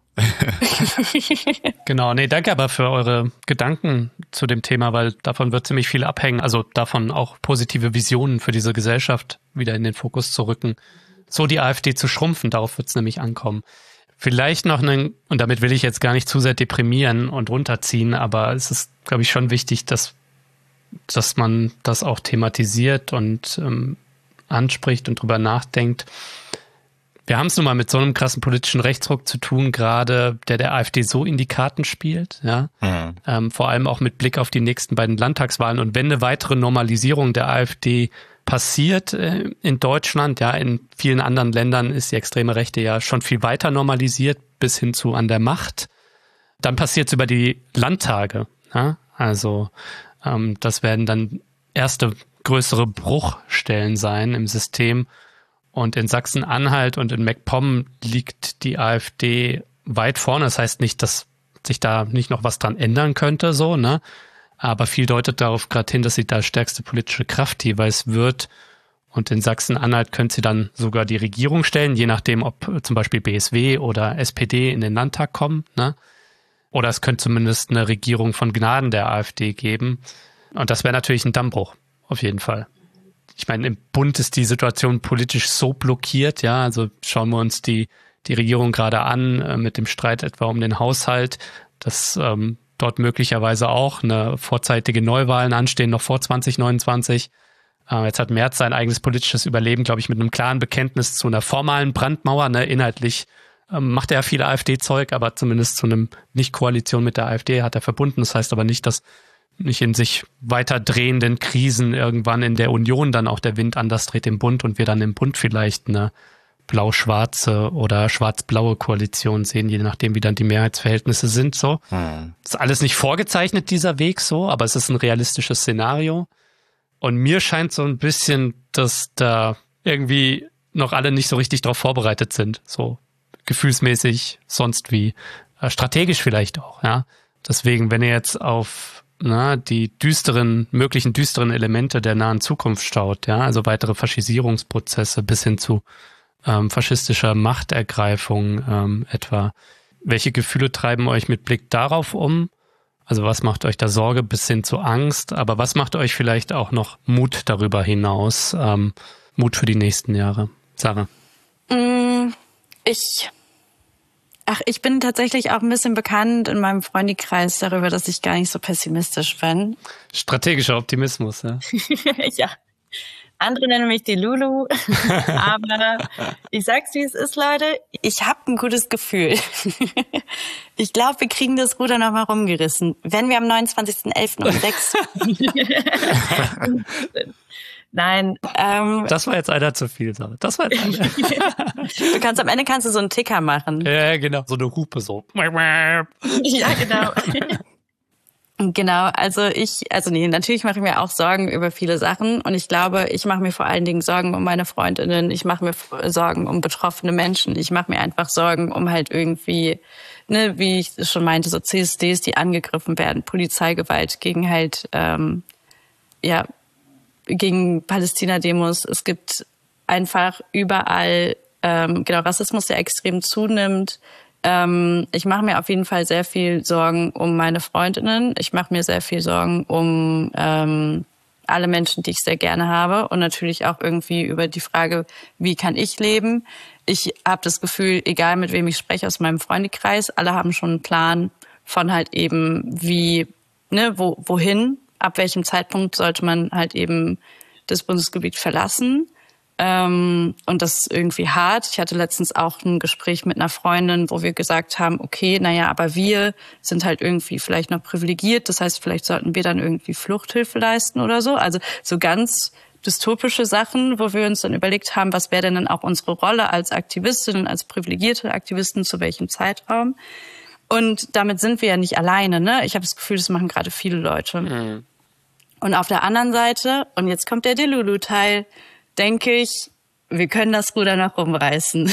S3: Genau, nee, danke aber für eure Gedanken zu dem Thema, weil davon wird ziemlich viel abhängen. Also davon auch positive Visionen für diese Gesellschaft wieder in den Fokus zu rücken. So die AfD zu schrumpfen, darauf wird es nämlich ankommen. Vielleicht noch einen, und damit will ich jetzt gar nicht zu sehr deprimieren und runterziehen, aber es ist, glaube ich, schon wichtig, dass, dass man das auch thematisiert und ähm, anspricht und drüber nachdenkt. Wir haben es nun mal mit so einem krassen politischen Rechtsruck zu tun, gerade der der AfD so in die Karten spielt, ja. Mhm. Ähm, vor allem auch mit Blick auf die nächsten beiden Landtagswahlen. Und wenn eine weitere Normalisierung der AfD passiert äh, in Deutschland, ja, in vielen anderen Ländern ist die extreme Rechte ja schon viel weiter normalisiert, bis hin zu an der Macht, dann passiert es über die Landtage, ja. Also ähm, das werden dann erste größere Bruchstellen sein im System. Und in Sachsen-Anhalt und in MacPom liegt die AfD weit vorne. Das heißt nicht, dass sich da nicht noch was dran ändern könnte, so, ne? Aber viel deutet darauf gerade hin, dass sie da stärkste politische Kraft jeweils wird. Und in Sachsen-Anhalt könnte sie dann sogar die Regierung stellen, je nachdem, ob zum Beispiel B S W oder S P D in den Landtag kommen, ne? Oder es könnte zumindest eine Regierung von Gnaden der AfD geben. Und das wäre natürlich ein Dammbruch, auf jeden Fall. Ich meine, im Bund ist die Situation politisch so blockiert, ja, also schauen wir uns die die Regierung gerade an, äh, mit dem Streit etwa um den Haushalt, dass ähm, dort möglicherweise auch eine vorzeitige Neuwahlen anstehen, noch vor zwanzig neunundzwanzig. Äh, jetzt hat Merz sein eigenes politisches Überleben, glaube ich, mit einem klaren Bekenntnis zu einer formalen Brandmauer, ne, inhaltlich ähm, macht er ja viel AfD-Zeug, aber zumindest zu einem Nicht-Koalition mit der AfD hat er verbunden. Das heißt aber nicht, dass nicht in sich weiter drehenden Krisen irgendwann in der Union dann auch der Wind anders dreht im Bund und wir dann im Bund vielleicht eine blau-schwarze oder schwarz-blaue Koalition sehen, je nachdem, wie dann die Mehrheitsverhältnisse sind, so. Hm. Das ist alles nicht vorgezeichnet, dieser Weg, so, aber es ist ein realistisches Szenario. Und mir scheint so ein bisschen, dass da irgendwie noch alle nicht so richtig drauf vorbereitet sind, so gefühlsmäßig, sonst wie, äh, strategisch vielleicht auch, ja. Deswegen, wenn ihr jetzt auf na, die düsteren, möglichen düsteren Elemente der nahen Zukunft schaut, ja, also weitere Faschisierungsprozesse bis hin zu ähm, faschistischer Machtergreifung ähm, etwa. Welche Gefühle treiben euch mit Blick darauf um? Also was macht euch da Sorge bis hin zu Angst? Aber was macht euch vielleicht auch noch Mut darüber hinaus? Ähm, Mut für die nächsten Jahre. Sarah?
S2: Ich... Ach, ich bin tatsächlich auch ein bisschen bekannt in meinem Freundeskreis darüber, dass ich gar nicht so pessimistisch bin.
S3: Strategischer Optimismus, ja.
S2: Ja. Andere nennen mich die Lulu. Aber ich sag's, wie es ist, Leute. Ich habe ein gutes Gefühl. Ich glaube, wir kriegen das Ruder noch mal rumgerissen. Wenn wir am neunundzwanzigsten elften um sechs Nein. Ähm,
S3: das war jetzt einer zu viel, Sarah. Das war jetzt einer.
S2: Du kannst am Ende kannst du so einen Ticker machen.
S3: Ja, genau. So eine Hupe so.
S2: Ja, genau. Genau, also ich, also nee, natürlich mache ich mir auch Sorgen über viele Sachen und ich glaube, ich mache mir vor allen Dingen Sorgen um meine Freundinnen, ich mache mir Sorgen um betroffene Menschen, ich mache mir einfach Sorgen um halt irgendwie, ne, wie ich schon meinte, so C S Ds, die angegriffen werden, Polizeigewalt gegen halt, ähm, ja, gegen Palästina-Demos. Es gibt einfach überall ähm, genau Rassismus, der extrem zunimmt. Ähm, ich mache mir auf jeden Fall sehr viel Sorgen um meine Freundinnen. Ich mache mir sehr viel Sorgen um ähm, alle Menschen, die ich sehr gerne habe und natürlich auch irgendwie über die Frage, wie kann ich leben. Ich habe das Gefühl, egal mit wem ich spreche aus meinem Freundeskreis, alle haben schon einen Plan von halt eben wie, ne, wo, wohin, ab welchem Zeitpunkt sollte man halt eben das Bundesgebiet verlassen. Ähm, und das ist irgendwie hart. Ich hatte letztens auch ein Gespräch mit einer Freundin, wo wir gesagt haben, okay, naja, aber wir sind halt irgendwie vielleicht noch privilegiert. Das heißt, vielleicht sollten wir dann irgendwie Fluchthilfe leisten oder so. Also so ganz dystopische Sachen, wo wir uns dann überlegt haben, was wäre denn dann auch unsere Rolle als Aktivistinnen, als privilegierte Aktivisten, zu welchem Zeitraum. Und damit sind wir ja nicht alleine, ne? Ich habe das Gefühl, das machen gerade viele Leute. Mhm. Und auf der anderen Seite, und jetzt kommt der Delulu-Teil, denke ich, wir können das Ruder noch rumreißen.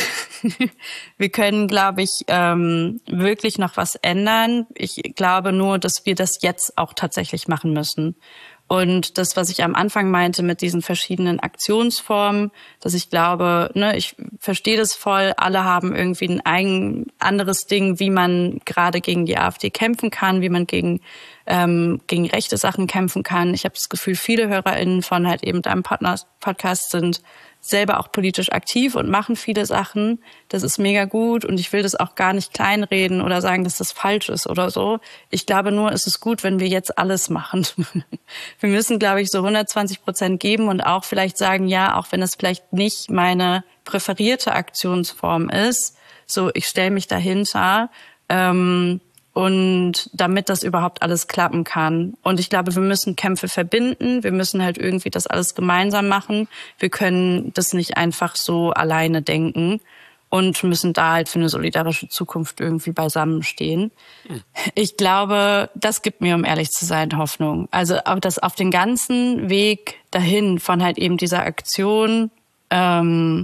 S2: Wir können, glaube ich, ähm, wirklich noch was ändern. Ich glaube nur, dass wir das jetzt auch tatsächlich machen müssen. Und das, was ich am Anfang meinte mit diesen verschiedenen Aktionsformen, dass ich glaube, ne, ich verstehe das voll, alle haben irgendwie ein eigen anderes Ding, wie man gerade gegen die AfD kämpfen kann, wie man gegen ähm, gegen rechte Sachen kämpfen kann. Ich habe das Gefühl, viele HörerInnen von halt eben deinem Podcast sind selber auch politisch aktiv und machen viele Sachen. Das ist mega gut und ich will das auch gar nicht kleinreden oder sagen, dass das falsch ist oder so. Ich glaube nur, es ist gut, wenn wir jetzt alles machen. Wir müssen, glaube ich, so hundertzwanzig Prozent geben und auch vielleicht sagen, ja, auch wenn es vielleicht nicht meine präferierte Aktionsform ist, so ich stelle mich dahinter, ähm, und damit das überhaupt alles klappen kann. Und ich glaube, wir müssen Kämpfe verbinden. Wir müssen halt irgendwie das alles gemeinsam machen. Wir können das nicht einfach so alleine denken und müssen da halt für eine solidarische Zukunft irgendwie beisammenstehen. Mhm. Ich glaube, das gibt mir, um ehrlich zu sein, Hoffnung. Also, dass auf den ganzen Weg dahin von halt eben dieser Aktion, ähm,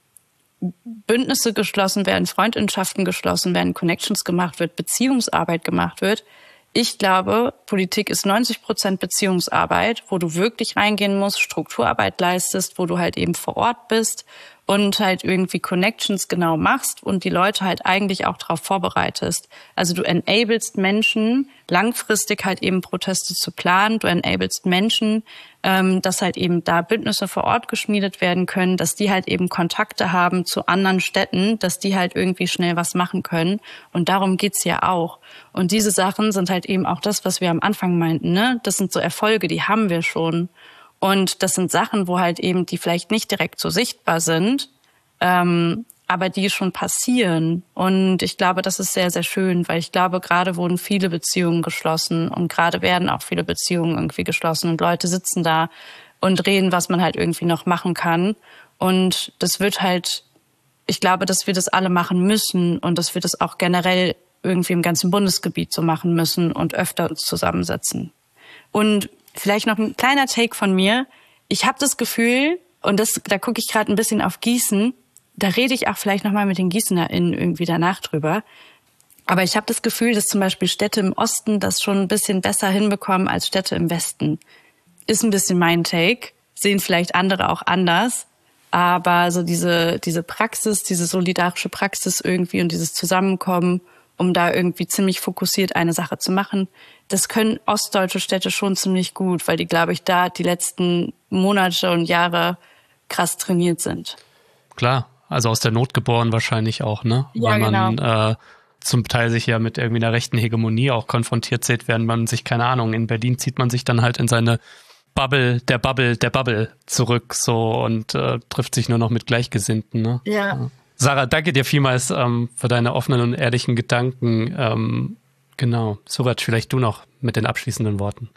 S2: Bündnisse geschlossen werden, Freundschaften geschlossen werden, Connections gemacht wird, Beziehungsarbeit gemacht wird. Ich glaube, Politik ist neunzig Prozent Beziehungsarbeit, wo du wirklich reingehen musst, Strukturarbeit leistest, wo du halt eben vor Ort bist und halt irgendwie Connections genau machst und die Leute halt eigentlich auch darauf vorbereitest. Also du enablest Menschen, langfristig halt eben Proteste zu planen. Du enablest Menschen, ähm, dass halt eben da Bündnisse vor Ort geschmiedet werden können, dass die halt eben Kontakte haben zu anderen Städten, dass die halt irgendwie schnell was machen können. Und darum geht's ja auch. Und diese Sachen sind halt eben auch das, was wir am Anfang meinten, ne? Das sind so Erfolge, die haben wir schon. Und das sind Sachen, wo halt eben die vielleicht nicht direkt so sichtbar sind, ähm, aber die schon passieren. Und ich glaube, das ist sehr, sehr schön, weil ich glaube, gerade wurden viele Beziehungen geschlossen und gerade werden auch viele Beziehungen irgendwie geschlossen und Leute sitzen da und reden, was man halt irgendwie noch machen kann. Und das wird halt, ich glaube, dass wir das alle machen müssen und dass wir das auch generell irgendwie im ganzen Bundesgebiet so machen müssen und öfter uns zusammensetzen. Und vielleicht noch ein kleiner Take von mir. Ich habe das Gefühl, und das, da gucke ich gerade ein bisschen auf Gießen, da rede ich auch vielleicht nochmal mit den GießenerInnen irgendwie danach drüber. Aber ich habe das Gefühl, dass zum Beispiel Städte im Osten das schon ein bisschen besser hinbekommen als Städte im Westen. Ist ein bisschen mein Take. Sehen vielleicht andere auch anders. Aber so diese, diese Praxis, diese solidarische Praxis irgendwie und dieses Zusammenkommen, um da irgendwie ziemlich fokussiert eine Sache zu machen, das können ostdeutsche Städte schon ziemlich gut, weil die, glaube ich, da die letzten Monate und Jahre krass trainiert sind.
S3: Klar, also aus der Not geboren wahrscheinlich auch, ne?
S2: Ja,
S3: weil man
S2: genau.
S3: äh, zum Teil sich ja mit irgendwie einer rechten Hegemonie auch konfrontiert sieht, während man sich, keine Ahnung, in Berlin zieht man sich dann halt in seine Bubble, der Bubble, der Bubble zurück so und äh, trifft sich nur noch mit Gleichgesinnten, ne?
S2: Ja.
S3: ja. Sarah, danke dir vielmals ähm, für deine offenen und ehrlichen Gedanken. Ähm, genau. Suraj, vielleicht du noch mit den abschließenden Worten.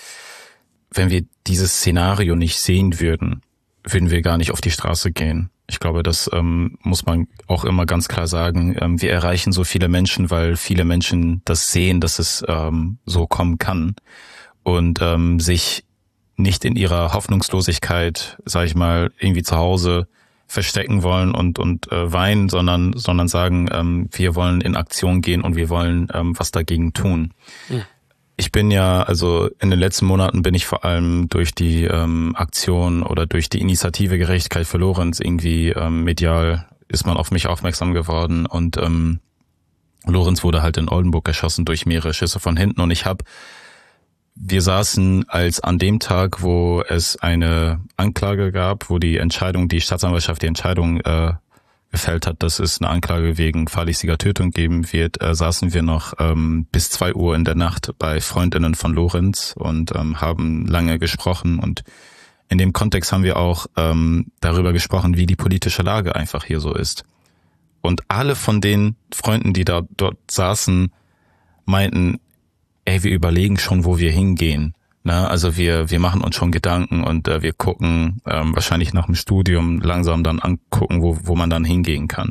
S1: Wenn wir dieses Szenario nicht sehen würden, würden wir gar nicht auf die Straße gehen. Ich glaube, das ähm, muss man auch immer ganz klar sagen. Ähm, wir erreichen so viele Menschen, weil viele Menschen das sehen, dass es ähm, so kommen kann und ähm, sich nicht in ihrer Hoffnungslosigkeit, sag ich mal, irgendwie zu Hause verstecken wollen und und äh, weinen, sondern sondern sagen, ähm, wir wollen in Aktion gehen und wir wollen ähm, was dagegen tun. Mhm. Ich bin ja, also in den letzten Monaten bin ich vor allem durch die ähm, Aktion oder durch die Initiative Gerechtigkeit für Lorenz irgendwie ähm, medial ist man auf mich aufmerksam geworden und ähm, Lorenz wurde halt in Oldenburg erschossen durch mehrere Schüsse von hinten und ich habe, wir saßen als an dem Tag, wo es eine Anklage gab, wo die Entscheidung, die Staatsanwaltschaft die Entscheidung äh, gefällt hat, dass es eine Anklage wegen fahrlässiger Tötung geben wird, äh, saßen wir noch ähm, bis zwei Uhr in der Nacht bei Freundinnen von Lorenz und ähm, haben lange gesprochen und in dem Kontext haben wir auch ähm, darüber gesprochen, wie die politische Lage einfach hier so ist. Und alle von den Freunden, die da dort saßen, meinten, ey, wir überlegen schon, wo wir hingehen. Na, also wir wir machen uns schon Gedanken und äh, wir gucken ähm, wahrscheinlich nach dem Studium langsam dann angucken, wo wo man dann hingehen kann.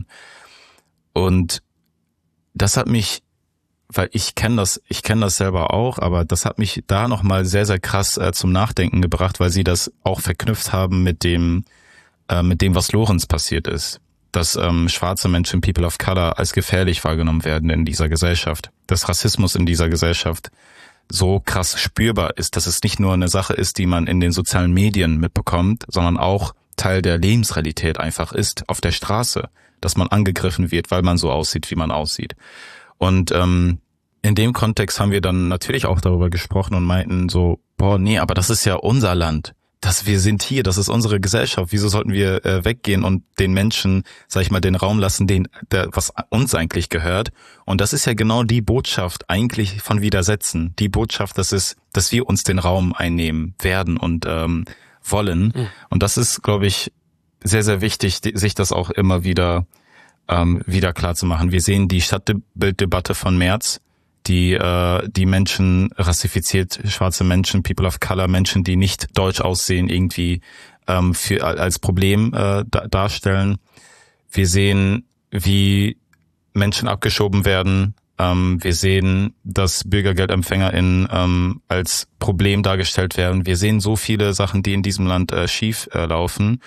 S1: Und das hat mich, weil ich kenne das, ich kenne das selber auch, aber das hat mich da nochmal sehr sehr krass äh, zum Nachdenken gebracht, weil sie das auch verknüpft haben mit dem äh, mit dem, was Lorenz passiert ist, dass ähm, schwarze Menschen, People of Color, als gefährlich wahrgenommen werden in dieser Gesellschaft, dass Rassismus in dieser Gesellschaft so krass spürbar ist, dass es nicht nur eine Sache ist, die man in den sozialen Medien mitbekommt, sondern auch Teil der Lebensrealität einfach ist, auf der Straße, dass man angegriffen wird, weil man so aussieht, wie man aussieht. Und ähm, in dem Kontext haben wir dann natürlich auch darüber gesprochen und meinten so, boah, nee, aber das ist ja unser Land. Dass wir sind hier, das ist unsere Gesellschaft. Wieso sollten wir äh, weggehen und den Menschen, sag ich mal, den Raum lassen, den, der, was uns eigentlich gehört? Und das ist ja genau die Botschaft eigentlich von Widersetzen. Die Botschaft, dass es, dass wir uns den Raum einnehmen werden und ähm, wollen. Mhm. Und das ist, glaube ich, sehr, sehr wichtig, sich das auch immer wieder ähm, wieder klar zu machen. Wir sehen die Stadtbilddebatte von März, die äh, die Menschen rassifiziert, schwarze Menschen, People of Color, Menschen, die nicht deutsch aussehen, irgendwie ähm, für als Problem äh, da, darstellen. Wir sehen, wie Menschen abgeschoben werden. Ähm, wir sehen, dass BürgergeldempfängerInnen ähm, als Problem dargestellt werden. Wir sehen so viele Sachen, die in diesem Land äh, schief äh, laufen.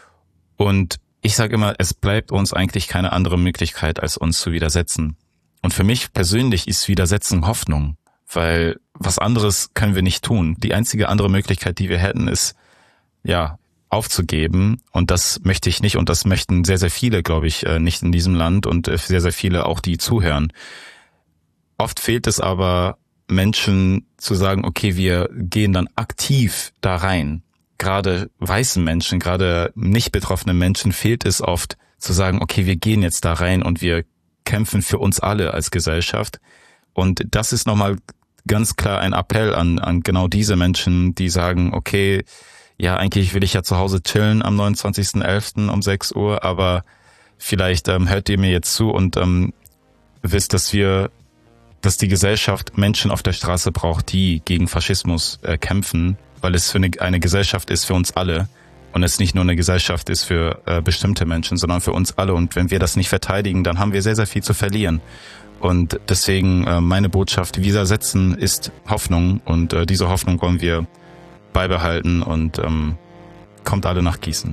S1: Und ich sage immer, es bleibt uns eigentlich keine andere Möglichkeit, als uns zu widersetzen. Und für mich persönlich ist Widersetzen Hoffnung, weil was anderes können wir nicht tun. Die einzige andere Möglichkeit, die wir hätten, ist, ja, aufzugeben. Und das möchte ich nicht und das möchten sehr, sehr viele, glaube ich, nicht in diesem Land und sehr, sehr viele auch, die zuhören. Oft fehlt es aber Menschen zu sagen, okay, wir gehen dann aktiv da rein. Gerade weißen Menschen, gerade nicht betroffenen Menschen fehlt es oft zu sagen, okay, wir gehen jetzt da rein und wir kämpfen für uns alle als Gesellschaft. Und das ist nochmal ganz klar ein Appell an, an genau diese Menschen, die sagen, okay, ja, eigentlich will ich ja zu Hause chillen am neunundzwanzigsten elften um sechs Uhr, aber vielleicht ähm, hört ihr mir jetzt zu und ähm, wisst, dass wir, dass die Gesellschaft Menschen auf der Straße braucht, die gegen Faschismus äh, kämpfen, weil es für eine, eine Gesellschaft ist für uns alle. Und es nicht nur eine Gesellschaft ist für äh, bestimmte Menschen, sondern für uns alle. Und wenn wir das nicht verteidigen, dann haben wir sehr, sehr viel zu verlieren. Und deswegen äh, meine Botschaft, Widersetzen ist Hoffnung. Und äh, diese Hoffnung wollen wir beibehalten und ähm, kommt alle nach Gießen.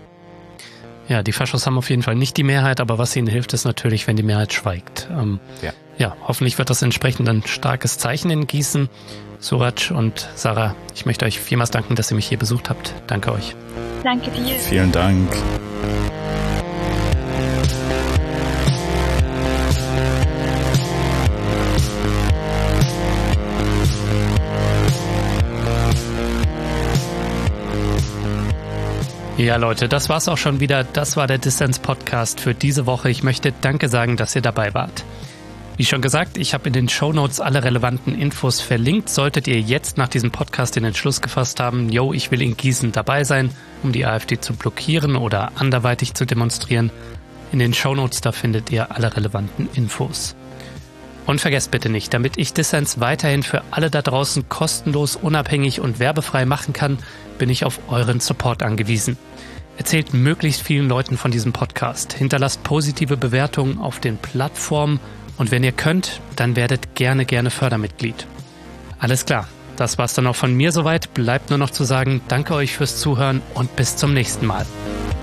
S3: Ja, die Faschos haben auf jeden Fall nicht die Mehrheit, aber was ihnen hilft, ist natürlich, wenn die Mehrheit schweigt. Ähm, ja. ja, hoffentlich wird das entsprechend ein starkes Zeichen in Gießen. Suraj und Sarah, ich möchte euch vielmals danken, dass ihr mich hier besucht habt. Danke euch.
S2: Danke dir.
S1: Vielen Dank.
S3: Ja, Leute, das war's auch schon wieder. Das war der Dissens-Podcast für diese Woche. Ich möchte Danke sagen, dass ihr dabei wart. Wie schon gesagt, ich habe in den Shownotes alle relevanten Infos verlinkt. Solltet ihr jetzt nach diesem Podcast den Entschluss gefasst haben, yo, ich will in Gießen dabei sein, um die AfD zu blockieren oder anderweitig zu demonstrieren, in den Shownotes, da findet ihr alle relevanten Infos. Und vergesst bitte nicht, damit ich Dissens weiterhin für alle da draußen kostenlos, unabhängig und werbefrei machen kann, bin ich auf euren Support angewiesen. Erzählt möglichst vielen Leuten von diesem Podcast, hinterlasst positive Bewertungen auf den Plattformen und wenn ihr könnt, dann werdet gerne, gerne Fördermitglied. Alles klar, das war's dann auch von mir soweit. Bleibt nur noch zu sagen, danke euch fürs Zuhören und bis zum nächsten Mal.